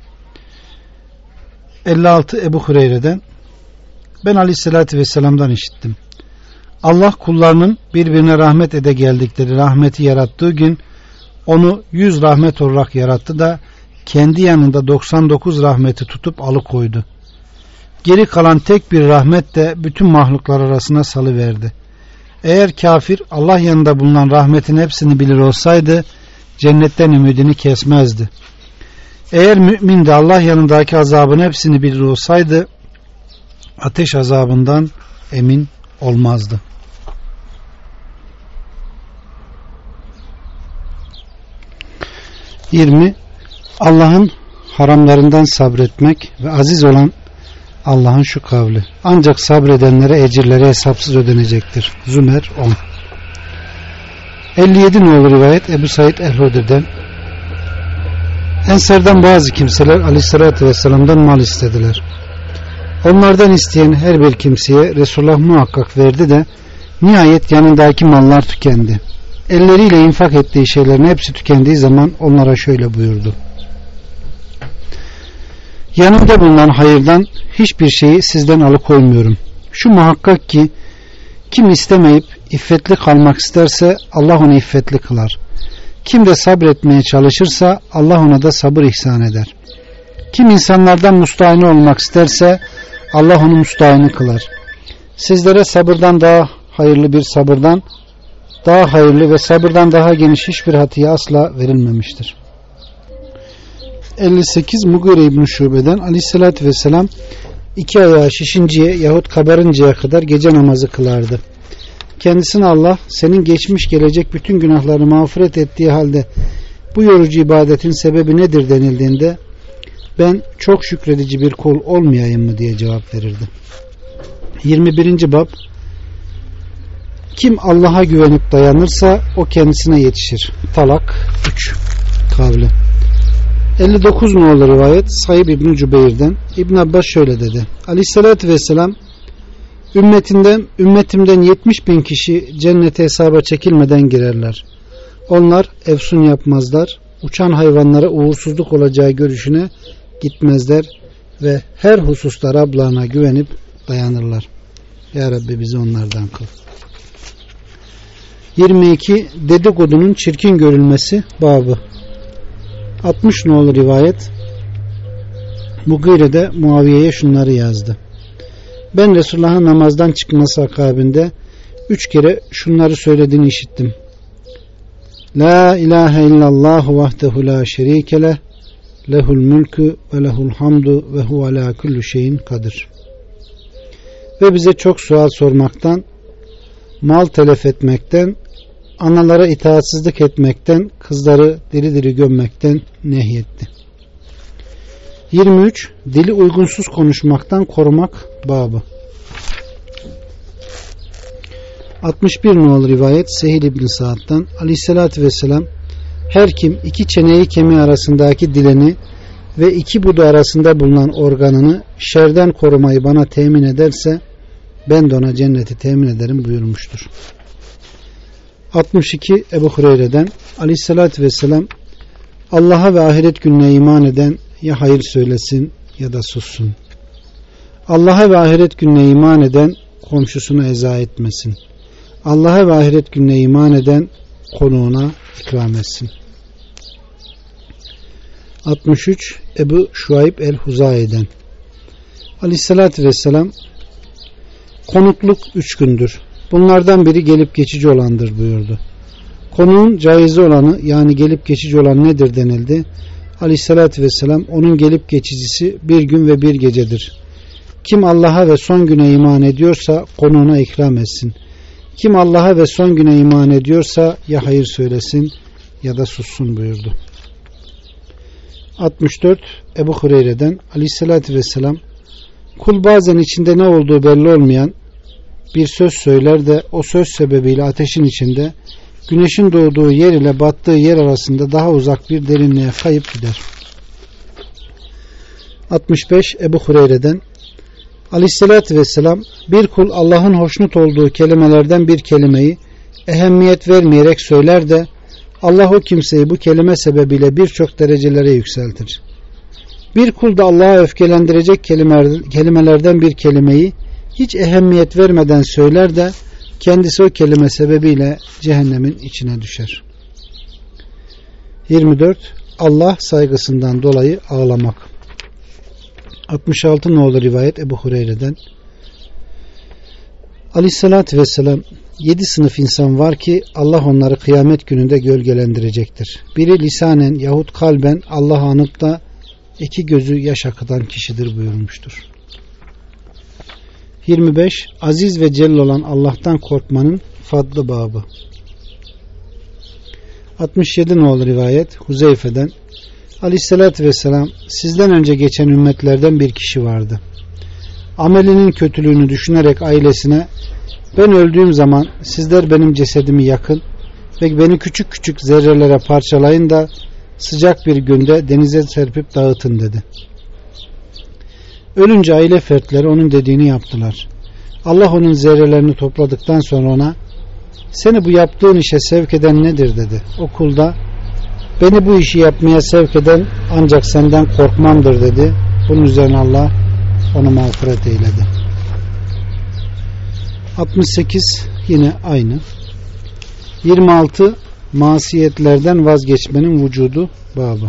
elli altı Ebu Hureyre'den ben Aleyhisselatü Vesselam'dan işittim. Allah kullarının birbirine rahmet ede geldikleri rahmeti yarattığı gün onu yüz rahmet olarak yarattı da kendi yanında doksan dokuz rahmeti tutup alıkoydu. Geri kalan tek bir rahmet de bütün mahluklar arasına salıverdi. Eğer kafir Allah yanında bulunan rahmetin hepsini bilir olsaydı cennetten ümidini kesmezdi. Eğer mümin de Allah yanındaki azabın hepsini bilir olsaydı ateş azabından emin olmazdı. yirmi Allah'ın haramlarından sabretmek ve aziz olan Allah'ın şu kavli. Ancak sabredenlere ecirleri hesapsız ödenecektir. Zümer on. elli yedi nolu rivayet Ebu Said el-Hudri'den Ensardan bazı kimseler Aleyhisselatü Vesselam'dan mal istediler. Onlardan isteyen her bir kimseye Resulullah muhakkak verdi de nihayet yanındaki mallar tükendi. Elleriyle infak ettiği şeylerin hepsi tükendiği zaman onlara şöyle buyurdu. Yanımda bulunan hayırdan hiçbir şeyi sizden alıkoymuyorum. Şu muhakkak ki kim istemeyip iffetli kalmak isterse Allah onu iffetli kılar. Kim de sabretmeye çalışırsa Allah ona da sabır ihsan eder. Kim insanlardan müstahini olmak isterse Allah onu müstahini kılar. Sizlere sabırdan daha hayırlı bir sabırdan daha hayırlı ve sabırdan daha geniş hiçbir hatiye asla verilmemiştir. elli sekiz Mugire İbn-i Şube'den Aleyhisselatü Vesselam iki ayağı şişinceye yahut kabarıncaya kadar gece namazı kılardı. Kendisine Allah senin geçmiş gelecek bütün günahlarını mağfiret ettiği halde bu yorucu ibadetin sebebi nedir denildiğinde ben çok şükredici bir kul olmayayım mı diye cevap verirdi. yirmi birinci Bab Kim Allah'a güvenip dayanırsa o kendisine yetişir. Talak üç kavli. elli dokuz nolu rivayet Saib İbn-i Cübeyr'den İbn Abbas şöyle dedi. Aleyhissalatü vesselam ümmetinden, ümmetimden yetmiş bin kişi cennete hesaba çekilmeden girerler. Onlar efsun yapmazlar, uçan hayvanlara uğursuzluk olacağı görüşüne gitmezler ve her hususta Rablarına güvenip dayanırlar. Ya Rabbi bizi onlardan kıl. yirmi iki Dedikodunun çirkin görülmesi babı. altmış nolu rivayet Mugire'de Muaviye'ye şunları yazdı. Ben Resulullah'ın namazdan çıkması akabinde üç kere şunları söylediğini işittim. La ilahe illallah vahdehu la şerike leh lehul mülkü ve lehul hamdu ve hu ala kulli şeyin kadir. Ve bize çok sual sormaktan, mal telef etmekten, analara itaatsizlik etmekten, kızları diri diri gömmekten nehyetti. yirmi üç Dili uygunsuz konuşmaktan korumak babı. altmış bir nolu rivayet Sehil İbn Sa'd'dan Aleyhisselatü Vesselam her kim iki çeneyi kemiği arasındaki dilini ve iki budu arasında bulunan organını şerden korumayı bana temin ederse ben de ona cenneti temin ederim buyurmuştur. altmış iki Ebu Hureyre'den Aleyhisselatü Vesselam Allah'a ve ahiret gününe iman eden ya hayır söylesin ya da sussun. Allah'a ve ahiret gününe iman eden komşusuna eza etmesin. Allah'a ve ahiret gününe iman eden konuğuna ikram etsin. altmış üç Ebu Şuayb el-Huzayi'den Aleyhisselatü Vesselam konukluk üç gündür. Bunlardan biri gelip geçici olandır buyurdu. Konuğun caizi olanı yani gelip geçici olan nedir denildi. Aleyhissalatü vesselam onun gelip geçicisi bir gün ve bir gecedir. Kim Allah'a ve son güne iman ediyorsa konuğuna ikram etsin. Kim Allah'a ve son güne iman ediyorsa ya hayır söylesin ya da sussun buyurdu. altmış dört Ebu Hureyre'den Aleyhissalatü vesselam kul bazen içinde ne olduğu belli olmayan bir söz söyler de o söz sebebiyle ateşin içinde güneşin doğduğu yer ile battığı yer arasında daha uzak bir derinliğe kayıp gider. altmış beş Ebu Hureyre'den Aleyhisselatü Vesselam bir kul Allah'ın hoşnut olduğu kelimelerden bir kelimeyi ehemmiyet vermeyerek söyler de Allah o kimseyi bu kelime sebebiyle birçok derecelere yükseltir. Bir kul da Allah'a öfkelendirecek kelimelerden bir kelimeyi hiç ehemmiyet vermeden söyler de kendisi o kelime sebebiyle cehennemin içine düşer. yirmi dört Allah saygısından dolayı ağlamak. altmış altı nolu rivayet Ebu Hureyre'den Aleyhissalatü vesselam yedi sınıf insan var ki Allah onları kıyamet gününde gölgelendirecektir. Biri lisanen yahut kalben Allah'ı anıp da iki gözü yaş akıtan kişidir buyurmuştur. yirmi beş Aziz ve celil olan Allah'tan korkmanın fadlı babı. altmış yedi nolu rivayet Huzeyfe'den Aleyhisselatü Vesselam sizden önce geçen ümmetlerden bir kişi vardı. Amelinin kötülüğünü düşünerek ailesine ben öldüğüm zaman sizler benim cesedimi yakın ve beni küçük küçük zerrelere parçalayın da sıcak bir günde denize serpip dağıtın dedi. Ölünce aile fertleri onun dediğini yaptılar. Allah onun zerrelerini topladıktan sonra ona seni bu yaptığın işe sevk eden nedir dedi. O kul da beni bu işi yapmaya sevk eden ancak senden korkmamdır dedi. Bunun üzerine Allah onu mağfiret eyledi. altmış sekiz yine aynı. yirmi altı Masiyetlerden vazgeçmenin vücudu babı.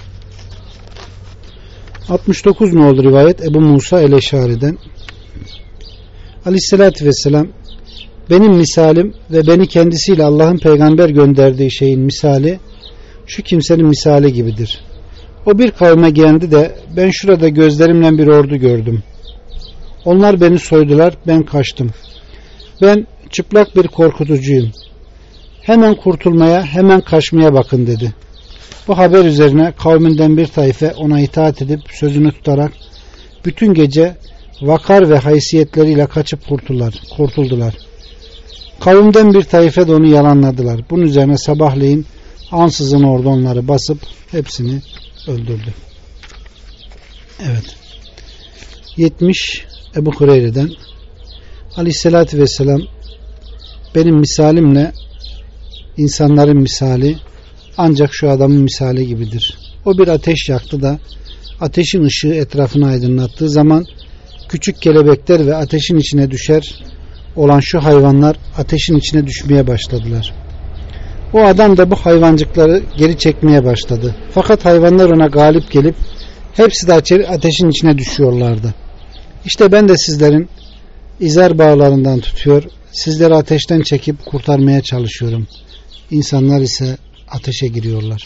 altmış dokuz nolu rivayet Ebu Musa el-Eşari'den Aleyhisselatü Vesselam Benim misalim ve beni kendisiyle Allah'ın peygamber gönderdiği şeyin misali şu kimsenin misali gibidir. O bir kavme geldi de ben şurada gözlerimle bir ordu gördüm. Onlar beni soydular, ben kaçtım. Ben çıplak bir korkutucuyum. Hemen kurtulmaya, hemen kaçmaya bakın dedi. Bu haber üzerine kavminden bir taife ona itaat edip sözünü tutarak bütün gece vakar ve haysiyetleriyle kaçıp kurtuldular. kurtuldular. Kavimden bir taife de onu yalanladılar. Bunun üzerine sabahleyin ansızın orada onları basıp hepsini öldürdü. Evet. yetmiş Ebu Hureyre'den Aleyhisselatü Vesselam benim misalimle insanların misali ancak şu adamın misali gibidir. O bir ateş yaktı da ateşin ışığı etrafını aydınlattığı zaman küçük kelebekler ve ateşin içine düşer olan şu hayvanlar ateşin içine düşmeye başladılar. O adam da bu hayvancıkları geri çekmeye başladı. Fakat hayvanlar ona galip gelip hepsi de ateşin içine düşüyorlardı. İşte ben de sizlerin izar bağlarından tutuyor, sizleri ateşten çekip kurtarmaya çalışıyorum. İnsanlar ise ateşe giriyorlar.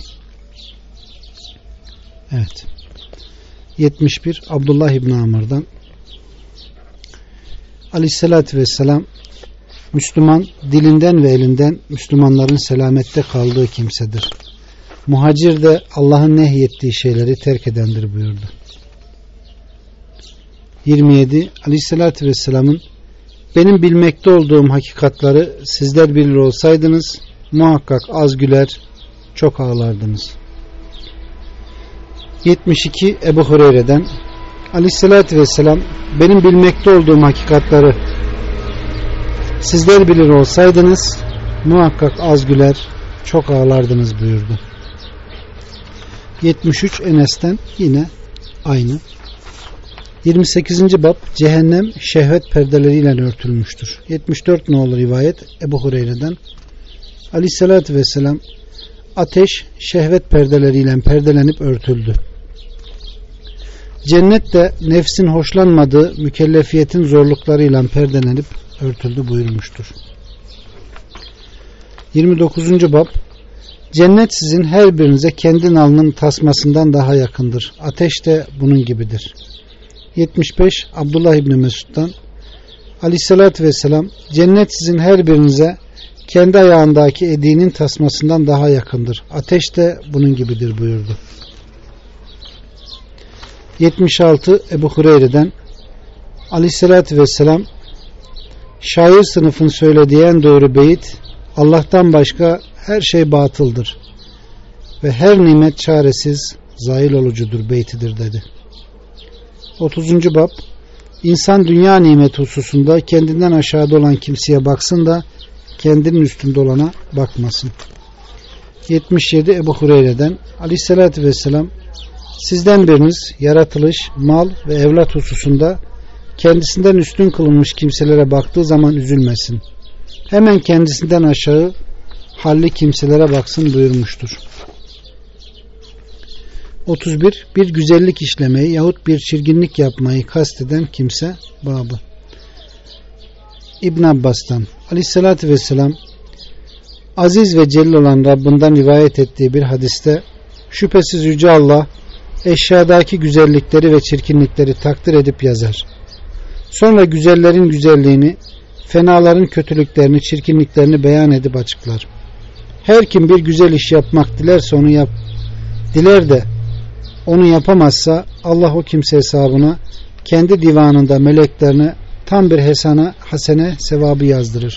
Evet. yetmiş bir Abdullah İbni Amr'dan Aleyhisselatü Vesselam Müslüman dilinden ve elinden Müslümanların selamette kaldığı kimsedir. Muhacir de Allah'ın nehyettiği şeyleri terk edendir buyurdu. yirmi yedi Aleyhisselatü Vesselam'ın benim bilmekte olduğum hakikatları sizler bilir olsaydınız muhakkak az güler, çok ağlardınız. yetmiş iki Ebu Hureyre'den Aleyhisselatü Vesselam benim bilmekte olduğum hakikatları sizler bilir olsaydınız muhakkak az güler, çok ağlardınız buyurdu. yetmiş üç Enes'ten yine aynı. yirmi sekizinci bab cehennem şehvet perdeleriyle örtülmüştür. yetmiş dört nolu rivayet Ebu Hureyre'den Aleyhisselatü Vesselam ateş şehvet perdeleriyle perdelenip örtüldü. Cennet de nefsin hoşlanmadığı mükellefiyetin zorluklarıyla perdelenip örtüldü buyurmuştur. yirmi dokuzuncu bab cennet sizin her birinize kendi nalının tasmasından daha yakındır. Ateş de bunun gibidir. yetmiş beş Abdullah İbni Mesud'dan Aleyhisselatü Vesselam cennet sizin her birinize kendi ayağındaki ediğinin tasmasından daha yakındır. Ateş de bunun gibidir buyurdu. yetmiş altı Ebu Hureyre'den Aleyhisselatü Vesselam şair sınıfın söylediği en doğru beyit Allah'tan başka her şey batıldır ve her nimet çaresiz zail olucudur beytidir dedi. otuzuncu bab İnsan dünya nimeti hususunda kendinden aşağıda olan kimseye baksın da kendinin üstünde olana bakmasın. yetmiş yedi Ebu Hureyre'den Aleyhisselatü Vesselam sizden biriniz yaratılış, mal ve evlat hususunda kendisinden üstün kılınmış kimselere baktığı zaman üzülmesin. Hemen kendisinden aşağı halli kimselere baksın buyurmuştur. otuz bir Bir güzellik işlemeyi yahut bir çirkinlik yapmayı kasteden kimse babı. İbn Abbas'tan Aleyhisselatü Vesselam aziz ve celil olan Rabbinden rivayet ettiği bir hadiste şüphesiz Yüce Allah eşyadaki güzellikleri ve çirkinlikleri takdir edip yazar. Sonra güzellerin güzelliğini, fenaların kötülüklerini, çirkinliklerini beyan edip açıklar. Her kim bir güzel iş yapmak dilerse onu yap. Diler de onu yapamazsa Allah o kimse hesabına kendi divanında meleklerine tam bir hesana, hasene sevabı yazdırır.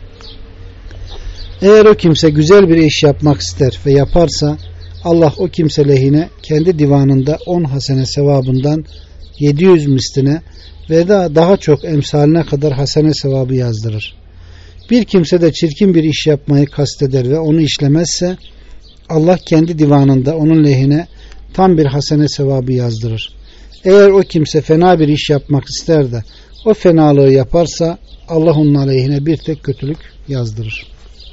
Eğer o kimse güzel bir iş yapmak ister ve yaparsa Allah o kimse lehine kendi divanında on hasene sevabından yedi yüz misline ve daha, daha çok emsaline kadar hasene sevabı yazdırır. Bir kimse de çirkin bir iş yapmayı kasteder ve onu işlemezse Allah kendi divanında onun lehine tam bir hasene sevabı yazdırır. Eğer o kimse fena bir iş yapmak ister de o fenalığı yaparsa Allah onun aleyhine bir tek kötülük yazdırır.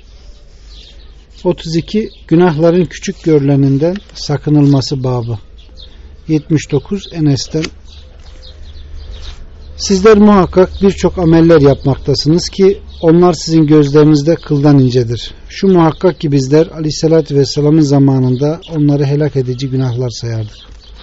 otuz iki Günahların küçük görüleninden sakınılması babı. yetmiş dokuz Enes'ten Sizler muhakkak birçok ameller yapmaktasınız ki onlar sizin gözlerinizde kıldan incedir. Şu muhakkak ki bizler Aleyhisselatü Vesselam'ın zamanında onları helak edici günahlar sayardık.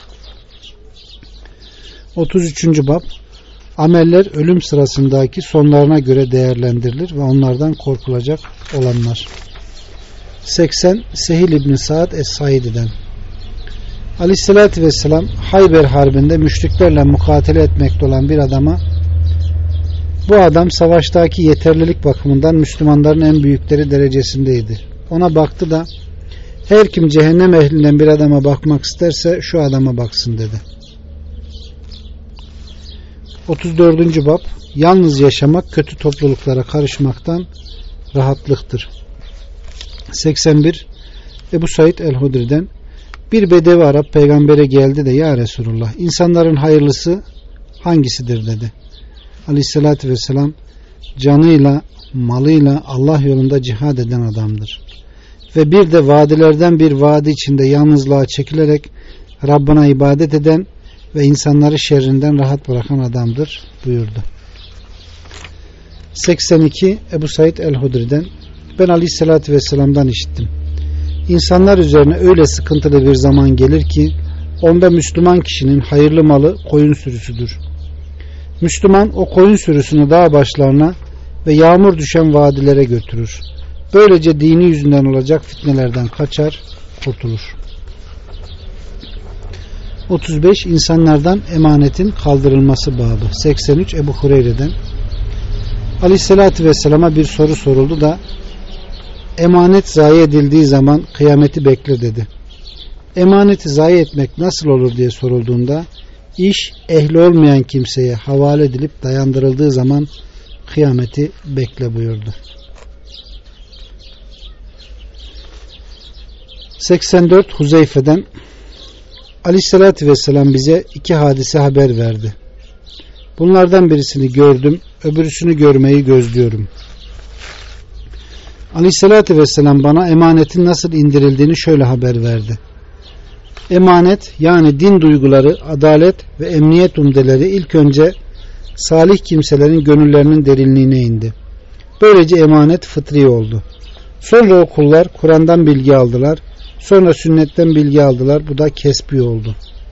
otuz üçüncü bab. Ameller ölüm sırasındaki sonlarına göre değerlendirilir ve onlardan korkulacak olanlar. seksen. Sehil İbni Sa'd Es-Saidi'den Aleyhisselatü Vesselam Hayber Harbi'nde müşriklerle mukatele etmekte olan bir adama, bu adam savaştaki yeterlilik bakımından Müslümanların en büyükleri derecesindeydi. Ona baktı da her kim cehennem ehlinden bir adama bakmak isterse şu adama baksın dedi. otuz dördüncü bab. Yalnız yaşamak kötü topluluklara karışmaktan rahatlıktır. seksen bir. Ebu Said el-Hudri'den bir Bedevi Arap peygambere geldi de ya Resulullah, insanların hayırlısı hangisidir dedi. Aleyhissalatü vesselam canıyla malıyla Allah yolunda cihad eden adamdır. Ve bir de vadilerden bir vadi içinde yalnızlığa çekilerek Rabbına ibadet eden ve insanları şerrinden rahat bırakan adamdır buyurdu. seksen iki. Ebu Said el-Hudri'den ben Aleyhissalatü vesselam'dan işittim. İnsanlar üzerine öyle sıkıntılı bir zaman gelir ki onda Müslüman kişinin hayırlı malı koyun sürüsüdür. Müslüman o koyun sürüsünü dağ başlarına ve yağmur düşen vadilere götürür. Böylece dini yüzünden olacak fitnelerden kaçar, kurtulur. otuz beş. İnsanlardan emanetin kaldırılması babı. seksen üç. Ebu Hureyre'den Aleyhisselatü Vesselam'a bir soru soruldu da emanet zayi edildiği zaman kıyameti bekle dedi. Emaneti zayi etmek nasıl olur diye sorulduğunda iş ehli olmayan kimseye havale edilip dayandırıldığı zaman kıyameti bekle buyurdu. seksen dört. Huzeyfe'den Aleyhisselatü Vesselam bize iki hadise haber verdi. Bunlardan birisini gördüm, öbürüsünü görmeyi gözlüyorum. Aleyhisselatü Vesselam bana emanetin nasıl indirildiğini şöyle haber verdi. Emanet yani din duyguları, adalet ve emniyet umdeleri ilk önce salih kimselerin gönüllerinin derinliğine indi. Böylece emanet fıtri oldu. Sonra o kullar Kur'an'dan bilgi aldılar. Sonra sünnetten bilgi aldılar. Bu da kesbi oldu.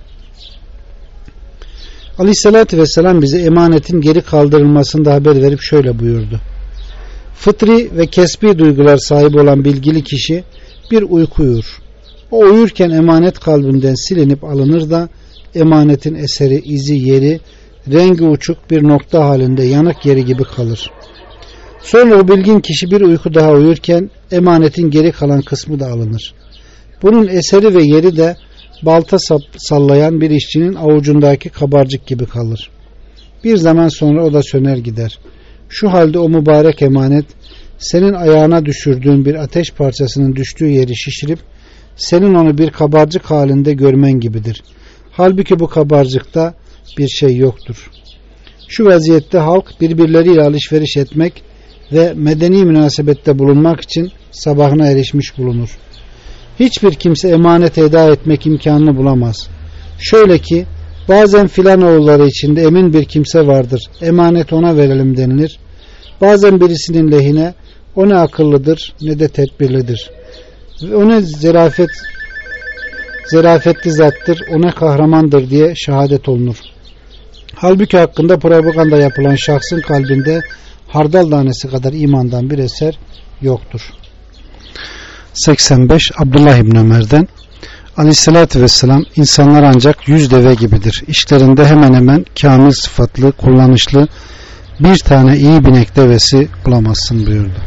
Aleyhissalatü vesselam bize emanetin geri kaldırılmasında haber verip şöyle buyurdu. Fıtri ve kesbi duygular sahibi olan bilgili kişi bir uyku uyur. O uyurken emanet kalbinden silinip alınır da emanetin eseri, izi, yeri, rengi uçuk bir nokta halinde yanık yeri gibi kalır. Sonra o bilgin kişi bir uyku daha uyurken emanetin geri kalan kısmı da alınır. Bunun eseri ve yeri de balta sallayan bir işçinin avucundaki kabarcık gibi kalır. Bir zaman sonra o da söner gider. Şu halde o mübarek emanet senin ayağına düşürdüğün bir ateş parçasının düştüğü yeri şişirip senin onu bir kabarcık halinde görmen gibidir. Halbuki bu kabarcıkta bir şey yoktur. Şu vaziyette halk birbirleriyle alışveriş etmek ve medeni münasebette bulunmak için sabahına erişmiş bulunur. Hiçbir kimse emanet eda etmek imkanını bulamaz. Şöyle ki bazen filan oğulları içinde emin bir kimse vardır. Emanet ona verelim denilir. Bazen birisinin lehine o ne akıllıdır ne de tedbirlidir. O ne zerafet, zerafetli zattır, o ne kahramandır diye şehadet olunur. Halbuki hakkında propaganda yapılan şahsın kalbinde hardal tanesi kadar imandan bir eser yoktur. seksen beş. Abdullah İbni Ömer'den Aleyhisselatü Vesselam insanlar ancak yüz deve gibidir. İşlerinde hemen hemen kamil sıfatlı, kullanışlı bir tane iyi binek devesi bulamazsın buyurdu.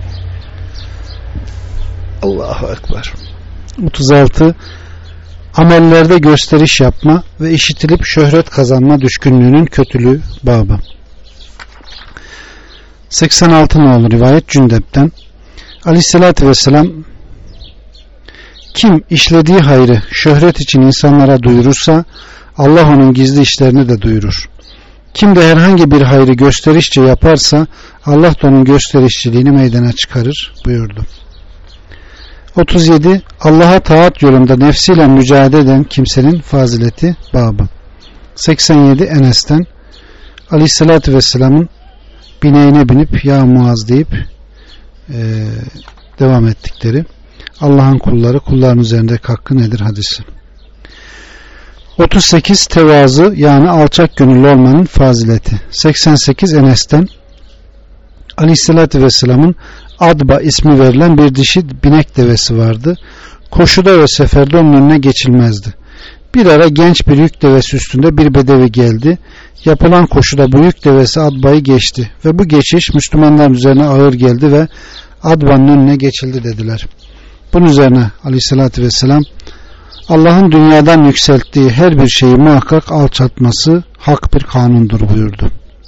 Allahu Ekber. otuz altı. Amellerde gösteriş yapma ve işitilip şöhret kazanma düşkünlüğünün kötülüğü babı. seksen altı nolu rivayet Cündep'ten Aleyhisselatü Vesselam kim işlediği hayrı şöhret için insanlara duyurursa Allah onun gizli işlerini de duyurur. Kim de herhangi bir hayrı gösterişçe yaparsa Allah da onun gösterişçiliğini meydana çıkarır buyurdu. otuz yedi. Allah'a taat yolunda nefsiyle mücadele eden kimsenin fazileti babı. seksen yedi. Enes'ten Aleyhisselatü Vesselam'ın bineğine binip ya Muaz deyip e, devam ettikleri Allah'ın kulları kulların üzerindeki hakkı nedir hadisi. otuz sekiz Tevazu yani alçak gönüllü olmanın fazileti. seksen sekiz Enes'ten Aleyhisselatü Vesselam'ın Adba ismi verilen bir dişi binek devesi vardı. Koşuda ve seferde onun önüne geçilmezdi. Bir ara genç bir yük devesi üstünde bir bedevi geldi. Yapılan koşuda bu yük devesi Adba'yı geçti ve bu geçiş Müslümanların üzerine ağır geldi ve Adba'nın önüne geçildi dediler. Bunun üzerine Aleyhisselatü Vesselam Allah'ın dünyadan yükselttiği her bir şeyi muhakkak alçaltması hak bir kanundur buyurdu.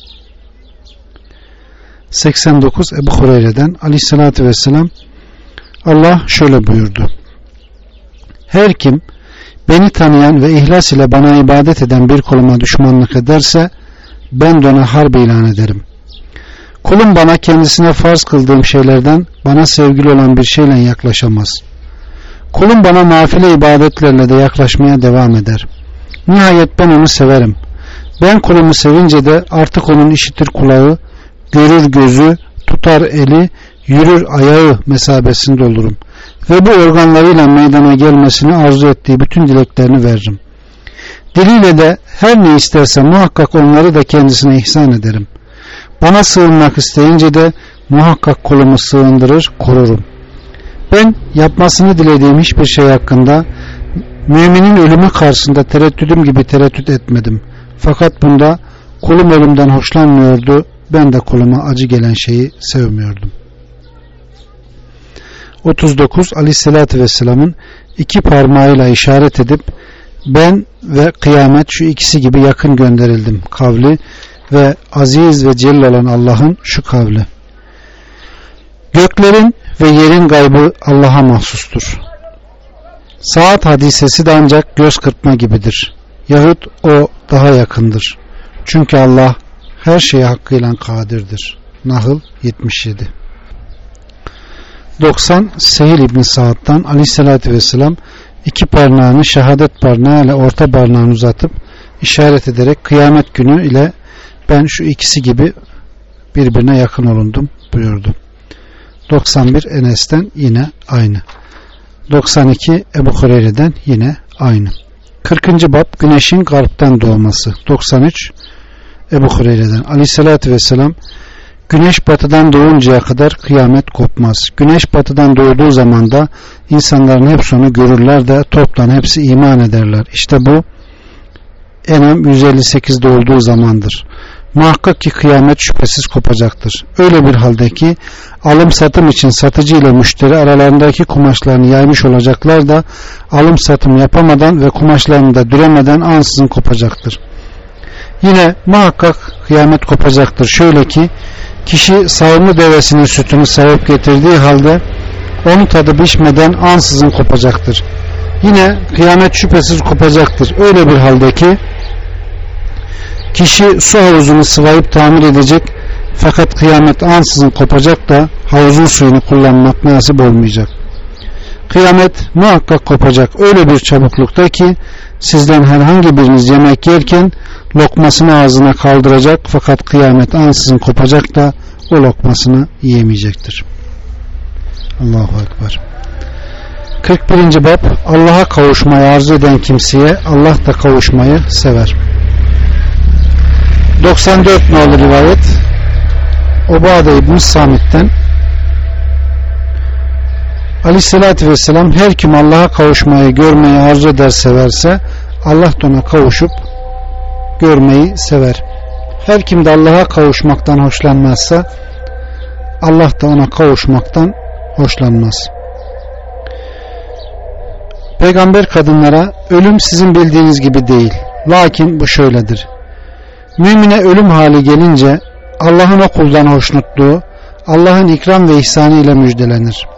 seksen dokuz Ebu Hureyre'den Aleyhisselatü Vesselam Allah şöyle buyurdu. Her kim beni tanıyan ve ihlas ile bana ibadet eden bir kuluma düşmanlık ederse ben de ona harp ilan ederim. Kulum bana kendisine farz kıldığım şeylerden bana sevgili olan bir şeyle yaklaşamaz. Kulum bana nafile ibadetlerle de yaklaşmaya devam eder. Nihayet ben onu severim. Ben kulumu sevince de artık onun işitir kulağı, görür gözü, tutar eli, yürür ayağı mesabesinde olurum. Ve bu organlarıyla meydana gelmesini arzu ettiği bütün dileklerini veririm. Diliyle de her ne isterse muhakkak onları da kendisine ihsan ederim. Bana sığınmak isteyince de muhakkak kulumu sığındırır, korurum. Ben yapmasını dilediğim hiçbir şey hakkında müminin ölümü karşısında tereddüdüm gibi tereddüt etmedim. Fakat bunda kulum ölümden hoşlanmıyordu, ben de kuluma acı gelen şeyi sevmiyordum. otuz dokuz Aleyhisselatü Vesselam'ın iki parmağıyla işaret edip ben ve kıyamet şu ikisi gibi yakın gönderildim kavli ve aziz ve celil olan Allah'ın şu kavli. Göklerin ve yerin gaybı Allah'a mahsustur. Saat hadisesi de ancak göz kırpma gibidir. Yahut o daha yakındır. Çünkü Allah her şeye hakkıyla kadirdir. Nahl yetmiş yedi. doksan Sehil İbni Sa'd'dan Aleyhisselatü Vesselam iki parmağını şehadet parmağı ile orta parmağını uzatıp işaret ederek kıyamet günü ile ben şu ikisi gibi birbirine yakın olundum buyurdu. doksan bir Enes'ten yine aynı. doksan iki Ebu Hureyre'den yine aynı. kırkıncı bab güneşin garptan doğması. doksan üç Ebu Hureyre'den Aleyhisselatü Vesselam güneş batıdan doğuncaya kadar kıyamet kopmaz. Güneş batıdan doğduğu zaman da insanların hepsi onu görürler de toptan hepsi iman ederler. İşte bu Enam yüz elli sekizde olduğu zamandır. Muhakkak ki kıyamet şüphesiz kopacaktır. Öyle bir halde ki alım satım için satıcı ile müşteri aralarındaki kumaşlarını yaymış olacaklar da alım satım yapamadan ve kumaşlarını da düremeden ansızın kopacaktır. Yine muhakkak kıyamet kopacaktır. Şöyle ki kişi sağımlı devesinin sütünü sağıp getirdiği halde onu tadı biçmeden ansızın kopacaktır. Yine kıyamet şüphesiz kopacaktır. Öyle bir halde ki kişi su havuzunu sıvayıp tamir edecek fakat kıyamet ansızın kopacak da havuzun suyunu kullanmak nasip olmayacak. Kıyamet muhakkak kopacak öyle bir çabuklukta ki sizden herhangi biriniz yemek yerken lokmasını ağzına kaldıracak fakat kıyamet ansızın kopacak da o lokmasını yiyemeyecektir. Allahu Ekber. kırk birinci bab Allah'a kavuşmayı arzu eden kimseye Allah da kavuşmayı sever. doksan dört nolu rivayet Ubade İbn Samit'ten Aleyhisselatü Vesselam her kim Allah'a kavuşmayı görmeyi arzu eder severse Allah da ona kavuşup görmeyi sever. Her kim de Allah'a kavuşmaktan hoşlanmazsa Allah da ona kavuşmaktan hoşlanmaz. Peygamber kadınlara ölüm sizin bildiğiniz gibi değil. Lakin bu şöyledir. Mümine ölüm hali gelince Allah'ın o kuldan hoşnutluğu Allah'ın ikram ve ihsanı ile müjdelenir.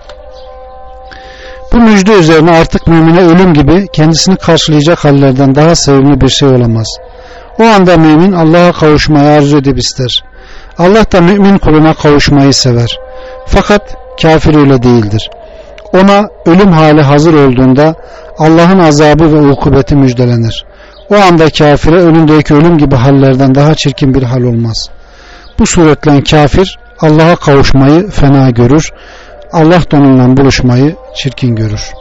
Bu müjde üzerine artık mümine ölüm gibi kendisini karşılayacak hallerden daha sevimli bir şey olamaz. O anda mümin Allah'a kavuşmayı arzu edip ister. Allah da mümin kuluna kavuşmayı sever. Fakat kafir öyle değildir. Ona ölüm hali hazır olduğunda Allah'ın azabı ve ukubeti müjdelenir. O anda kafire önündeki ölüm gibi hallerden daha çirkin bir hal olmaz. Bu suretle kafir Allah'a kavuşmayı fena görür, Allah onunla buluşmayı çirkin görür.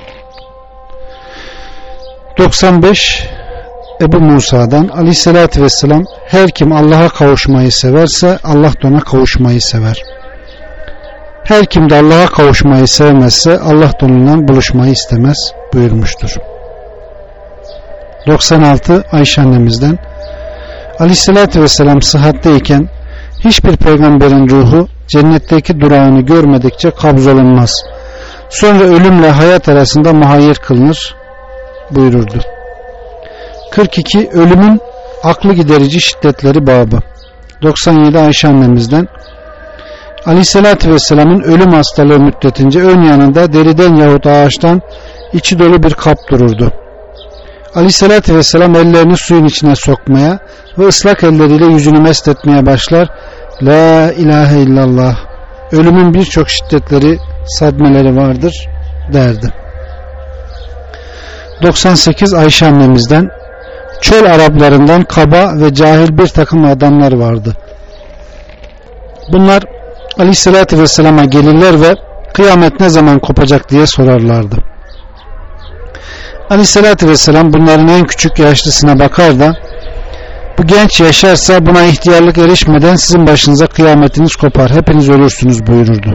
doksan beş Ebu Musa'dan Aleyhisselatü Vesselam, her kim Allah'a kavuşmayı severse Allah da ona kavuşmayı sever. Her kim de Allah'a kavuşmayı sevmezse Allah da onunla buluşmayı istemez buyurmuştur. doksan altı Ayşe annemizden Aleyhisselatü Vesselam sıhhatteyken hiçbir peygamberin ruhu cennetteki durağını görmedikçe kabzolunmaz. Sonra ölümle hayat arasında muhayyer kılınır buyururdu. kırk iki Ölümün aklı giderici şiddetleri babı. doksan yedi Ayşe annemizden Aleyhisselatü Vesselam'ın ölüm hastalığı müddetince ön yanında deriden yahut ağaçtan içi dolu bir kap dururdu. Aleyhisselatü Vesselam ellerini suyun içine sokmaya ve ıslak elleriyle yüzünü mest etmeye başlar. La ilahe illallah, ölümün birçok şiddetleri, sadmeleri vardır derdi. doksan sekiz Ayşe annemizden çöl Araplarından kaba ve cahil bir takım adamlar vardı. Bunlar Aleyhisselatü Vesselam'a gelirler ve kıyamet ne zaman kopacak diye sorarlardı. Aleyhisselatü Vesselam bunların en küçük yaşlısına bakar da bu genç yaşarsa buna ihtiyarlık erişmeden sizin başınıza kıyametiniz kopar, hepiniz ölürsünüz buyururdu.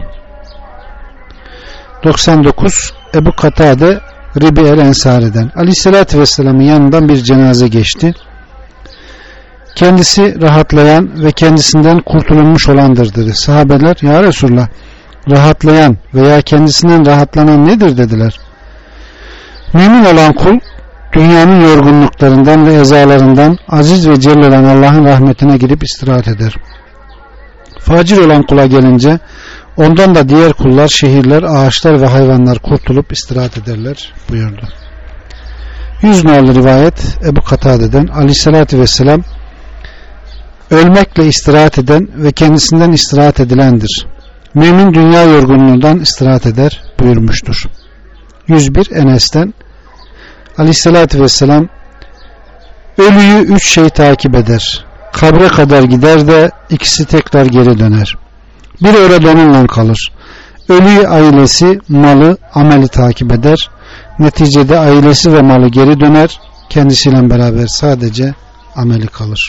doksan dokuz Ebu Katade Ribi el-Ensari'den Aleyhisselatü Vesselam'ın yanından bir cenaze geçti. Kendisi rahatlayan ve kendisinden kurtulmuş olandır dedi. Sahabeler, ya Resulullah, rahatlayan veya kendisinden rahatlanan nedir dediler. Mümin olan kul dünyanın yorgunluklarından ve ezalarından aziz ve celil olan Allah'ın rahmetine girip istirahat eder. Facir olan kula gelince ondan da diğer kullar, şehirler, ağaçlar ve hayvanlar kurtulup istirahat ederler buyurdu. yüz nolu rivayet Ebu Katade'den Aleyhisselatü Vesselam, ölmekle istirahat eden ve kendisinden istirahat edilendir. Mümin dünya yorgunluğundan istirahat eder buyurmuştur. yüz bir Enes'ten Aleyhisselatü Vesselam, ölüyü üç şey takip eder. Kabre kadar gider de ikisi tekrar geri döner. Biri orada onunla kalır. Ölüyü ailesi, malı, ameli takip eder. Neticede ailesi ve malı geri döner. Kendisiyle beraber sadece ameli kalır.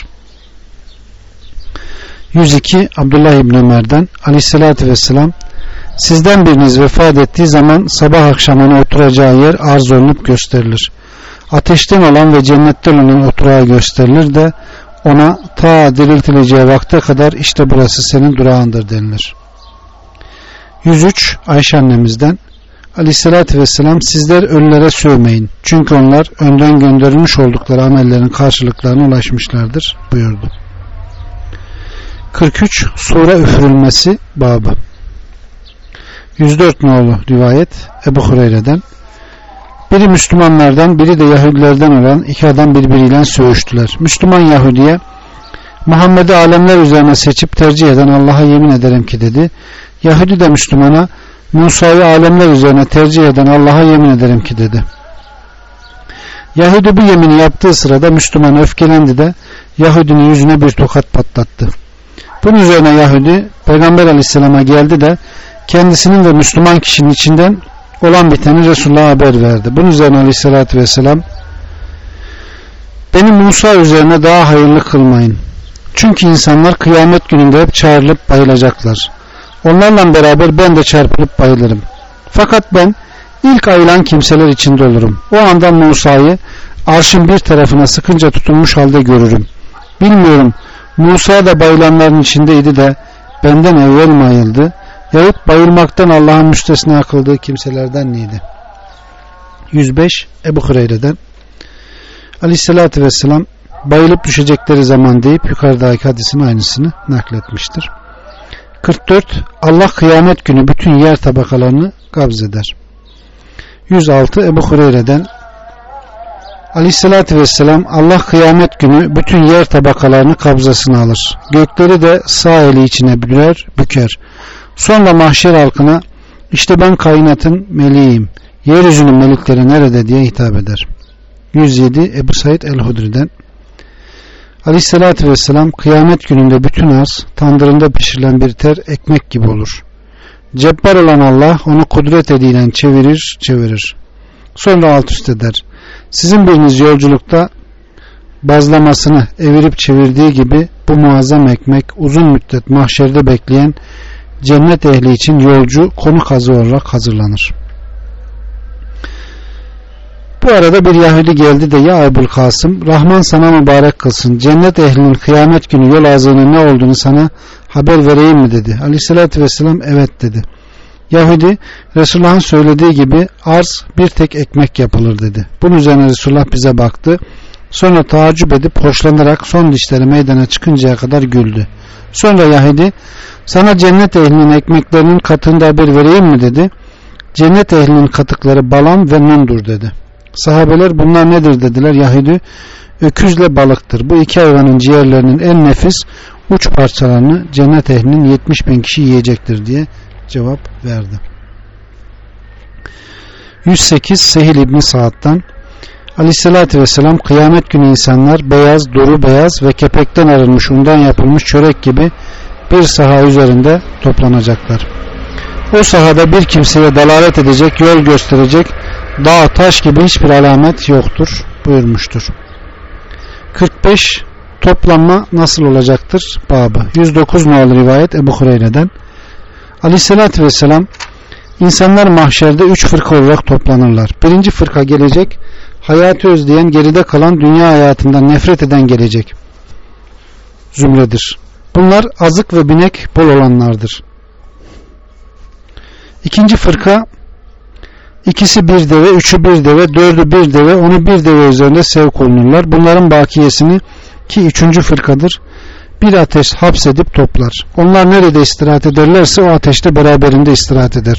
yüz iki Abdullah İbni Ömer'den Aleyhisselatü Vesselam, sizden biriniz vefat ettiği zaman sabah akşam ona oturacağı yer arz olunup gösterilir. Ateşten olan ve cennetten olan oturağı gösterilir de ona ta diriltileceği vakte kadar işte burası senin durağındır denilir. yüz üç Ayşe annemizden Aleyhisselatü Vesselam, sizler ölülere sövmeyin. Çünkü onlar önden gönderilmiş oldukları amellerin karşılıklarına ulaşmışlardır buyurdu. kırk üç Sure üfürülmesi babı. yüz dört nolu rivayet Ebu Hureyre'den, biri Müslümanlardan biri de Yahudilerden olan iki adam birbiriyle sövüştüler. Müslüman Yahudi'ye, Muhammed'i alemler üzerine seçip tercih eden Allah'a yemin ederim ki dedi. Yahudi de Müslümana, Musa'yı alemler üzerine tercih eden Allah'a yemin ederim ki dedi. Yahudi bu yemini yaptığı sırada Müslüman öfkelendi de Yahudinin yüzüne bir tokat patlattı. Bunun üzerine Yahudi Peygamber Aleyhisselam'a geldi de kendisinin ve Müslüman kişinin içinden olan biteni Resulullah'a haber verdi. Bunun üzerine Aleyhisselatü Vesselam, beni Musa üzerine daha hayırlı kılmayın. Çünkü insanlar kıyamet gününde hep çağrılıp bayılacaklar. Onlarla beraber ben de çarpılıp bayılırım. Fakat ben ilk ayılan kimseler içinde olurum. O anda Musa'yı arşın bir tarafına sıkınca tutulmuş halde görürüm. Bilmiyorum, Musa da bayılanların içindeydi de benden evvel mi ayıldı? Yahut bayılmaktan Allah'ın müstesna kıldığı kimselerden miydi? yüz beş Ebu Hureyre'den Aleyhisselatü Vesselam, bayılıp düşecekleri zaman deyip yukarıdaki hadisin aynısını nakletmiştir. kırk dört Allah kıyamet günü bütün yer tabakalarını kabz eder. yüz altı Ebu Hureyre'den Aleyhisselatü Vesselam, Allah kıyamet günü bütün yer tabakalarını kabzasına alır. Gökleri de sağ eli içine büker, büker. Sonra mahşer halkına, işte ben kainatın meleğiyim, yeryüzünün melikleri nerede diye hitap eder. yüz yedi Ebu Said el-Hudri'den: Aleyhissalatü vesselam, kıyamet gününde bütün arz tandırında pişirilen bir ter ekmek gibi olur. Cebbar olan Allah onu kudret eliyle çevirir çevirir. Sonra alt üst eder. Sizin biriniz yolculukta bazlamasını evirip çevirdiği gibi bu muazzam ekmek uzun müddet mahşerde bekleyen cennet ehli için yolcu konuk azı olarak hazırlanır. Bu arada bir Yahudi geldi de: ya Ebul Kasım, Rahman sana mübarek kılsın, cennet ehlinin kıyamet günü yol azığının ne olduğunu sana haber vereyim mi dedi. Aleyhissalatü vesselam evet dedi. Yahudi, Resulullah'ın söylediği gibi arz bir tek ekmek yapılır dedi. Bunun üzerine Resulullah bize baktı. Sonra taaccüp edip hoşlanarak son dişleri meydana çıkıncaya kadar güldü. Sonra Yahudi, sana cennet ehlinin ekmeklerinin katında haber vereyim mi dedi. Cennet ehlinin katıkları balam ve nundur dedi. Sahabeler bunlar nedir dediler. Yahudi, öküzle balıktır. Bu iki hayvanın ciğerlerinin en nefis uç parçalarını cennet ehlinin yetmiş bin kişi yiyecektir diye cevap verdi. yüz sekiz Sehil İbni Sa'd'dan: Aleyhissalatü vesselam, kıyamet günü insanlar beyaz, duru beyaz ve kepekten arınmış undan yapılmış çörek gibi bir saha üzerinde toplanacaklar. O sahada bir kimseye dalalet edecek, yol gösterecek dağ taş gibi hiçbir alamet yoktur buyurmuştur. kırk beş Toplanma nasıl olacaktır babı. yüz dokuz numaralı rivayet Ebu Hureyre'den: Aleyhissalatü vesselam, insanlar mahşerde üç fırka olarak toplanırlar. Birinci fırka gelecek, hayatı özleyen, geride kalan, dünya hayatından nefret eden gelecek zümredir. Bunlar azık ve binek bol olanlardır. İkinci fırka, ikisi bir deve, üçü bir deve, dördü bir deve, onu bir deve üzerinde sevk olunurlar. Bunların bakiyesini, ki üçüncü fırkadır, bir ateş hapsedip toplar. Onlar nerede istirahat ederlerse o ateşte beraberinde istirahat eder.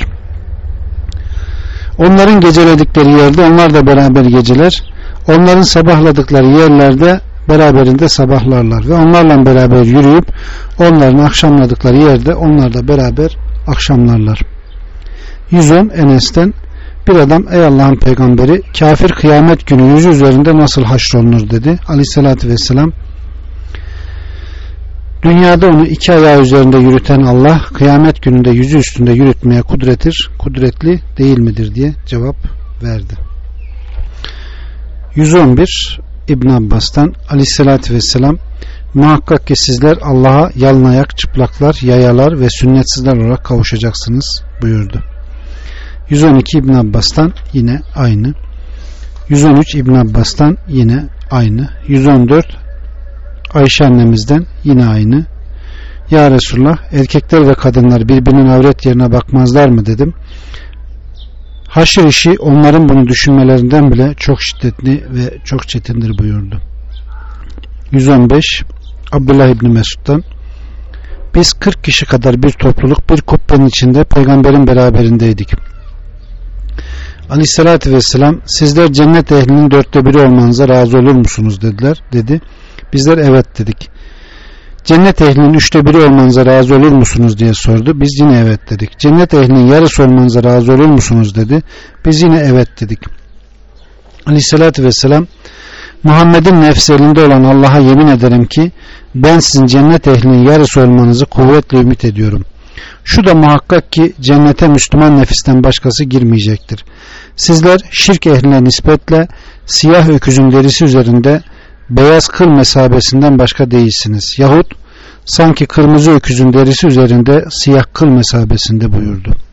Onların geceledikleri yerde onlar da beraber geceler. Onların sabahladıkları yerlerde beraberinde sabahlarlar ve onlarla beraber yürüyüp onların akşamladıkları yerde onlar da beraber akşamlarlar. yüz on Enes'ten: bir adam, ey Allah'ın peygamberi, kafir kıyamet günü yüzü üzerinde nasıl haşrolunur dedi. Aleyhissalatü vesselam, dünyada onu iki ayağı üzerinde yürüten Allah kıyamet gününde yüzü üstünde yürütmeye kudretir, kudretli değil midir diye cevap verdi. yüz on bir İbn Abbas'tan: Aleyhissalatü vesselam, muhakkak ki sizler Allah'a yalın ayak, çıplaklar, yayalar ve sünnetsizler olarak kavuşacaksınız buyurdu. yüz on iki İbn Abbas'tan yine aynı. yüz on üç İbn Abbas'tan yine aynı. yüz on dört Ayşe annemizden yine aynı. Ya Resulullah, erkekler ve kadınlar birbirinin avret yerine bakmazlar mı dedim. Haşr işi onların bunu düşünmelerinden bile çok şiddetli ve çok çetindir buyurdu. yüz on beş Abdullah İbni Mesud'dan: biz kırk kişi kadar bir topluluk bir kubbenin içinde peygamberin beraberindeydik. Aleyhissalatü vesselam, sizler cennet ehlinin dörtte biri olmanıza razı olur musunuz dediler. Dedi. Bizler evet dedik. Cennet ehlinin üçte biri olmanıza razı olur musunuz diye sordu. Biz yine evet dedik. Cennet ehlinin yarısı olmanıza razı olur musunuz dedi. Biz yine evet dedik. Aleyhissalatü vesselam, Muhammed'in nefsi elinde olan Allah'a yemin ederim ki ben sizin cennet ehlinin yarısı olmanızı kuvvetle ümit ediyorum. Şu da muhakkak ki cennete Müslüman nefisten başkası girmeyecektir. Sizler şirk ehline nispetle siyah öküzün derisi üzerinde beyaz kıl mesabesinden başka değilsiniz. Yahut sanki kırmızı öküzün derisi üzerinde siyah kıl mesabesinde buyurdu.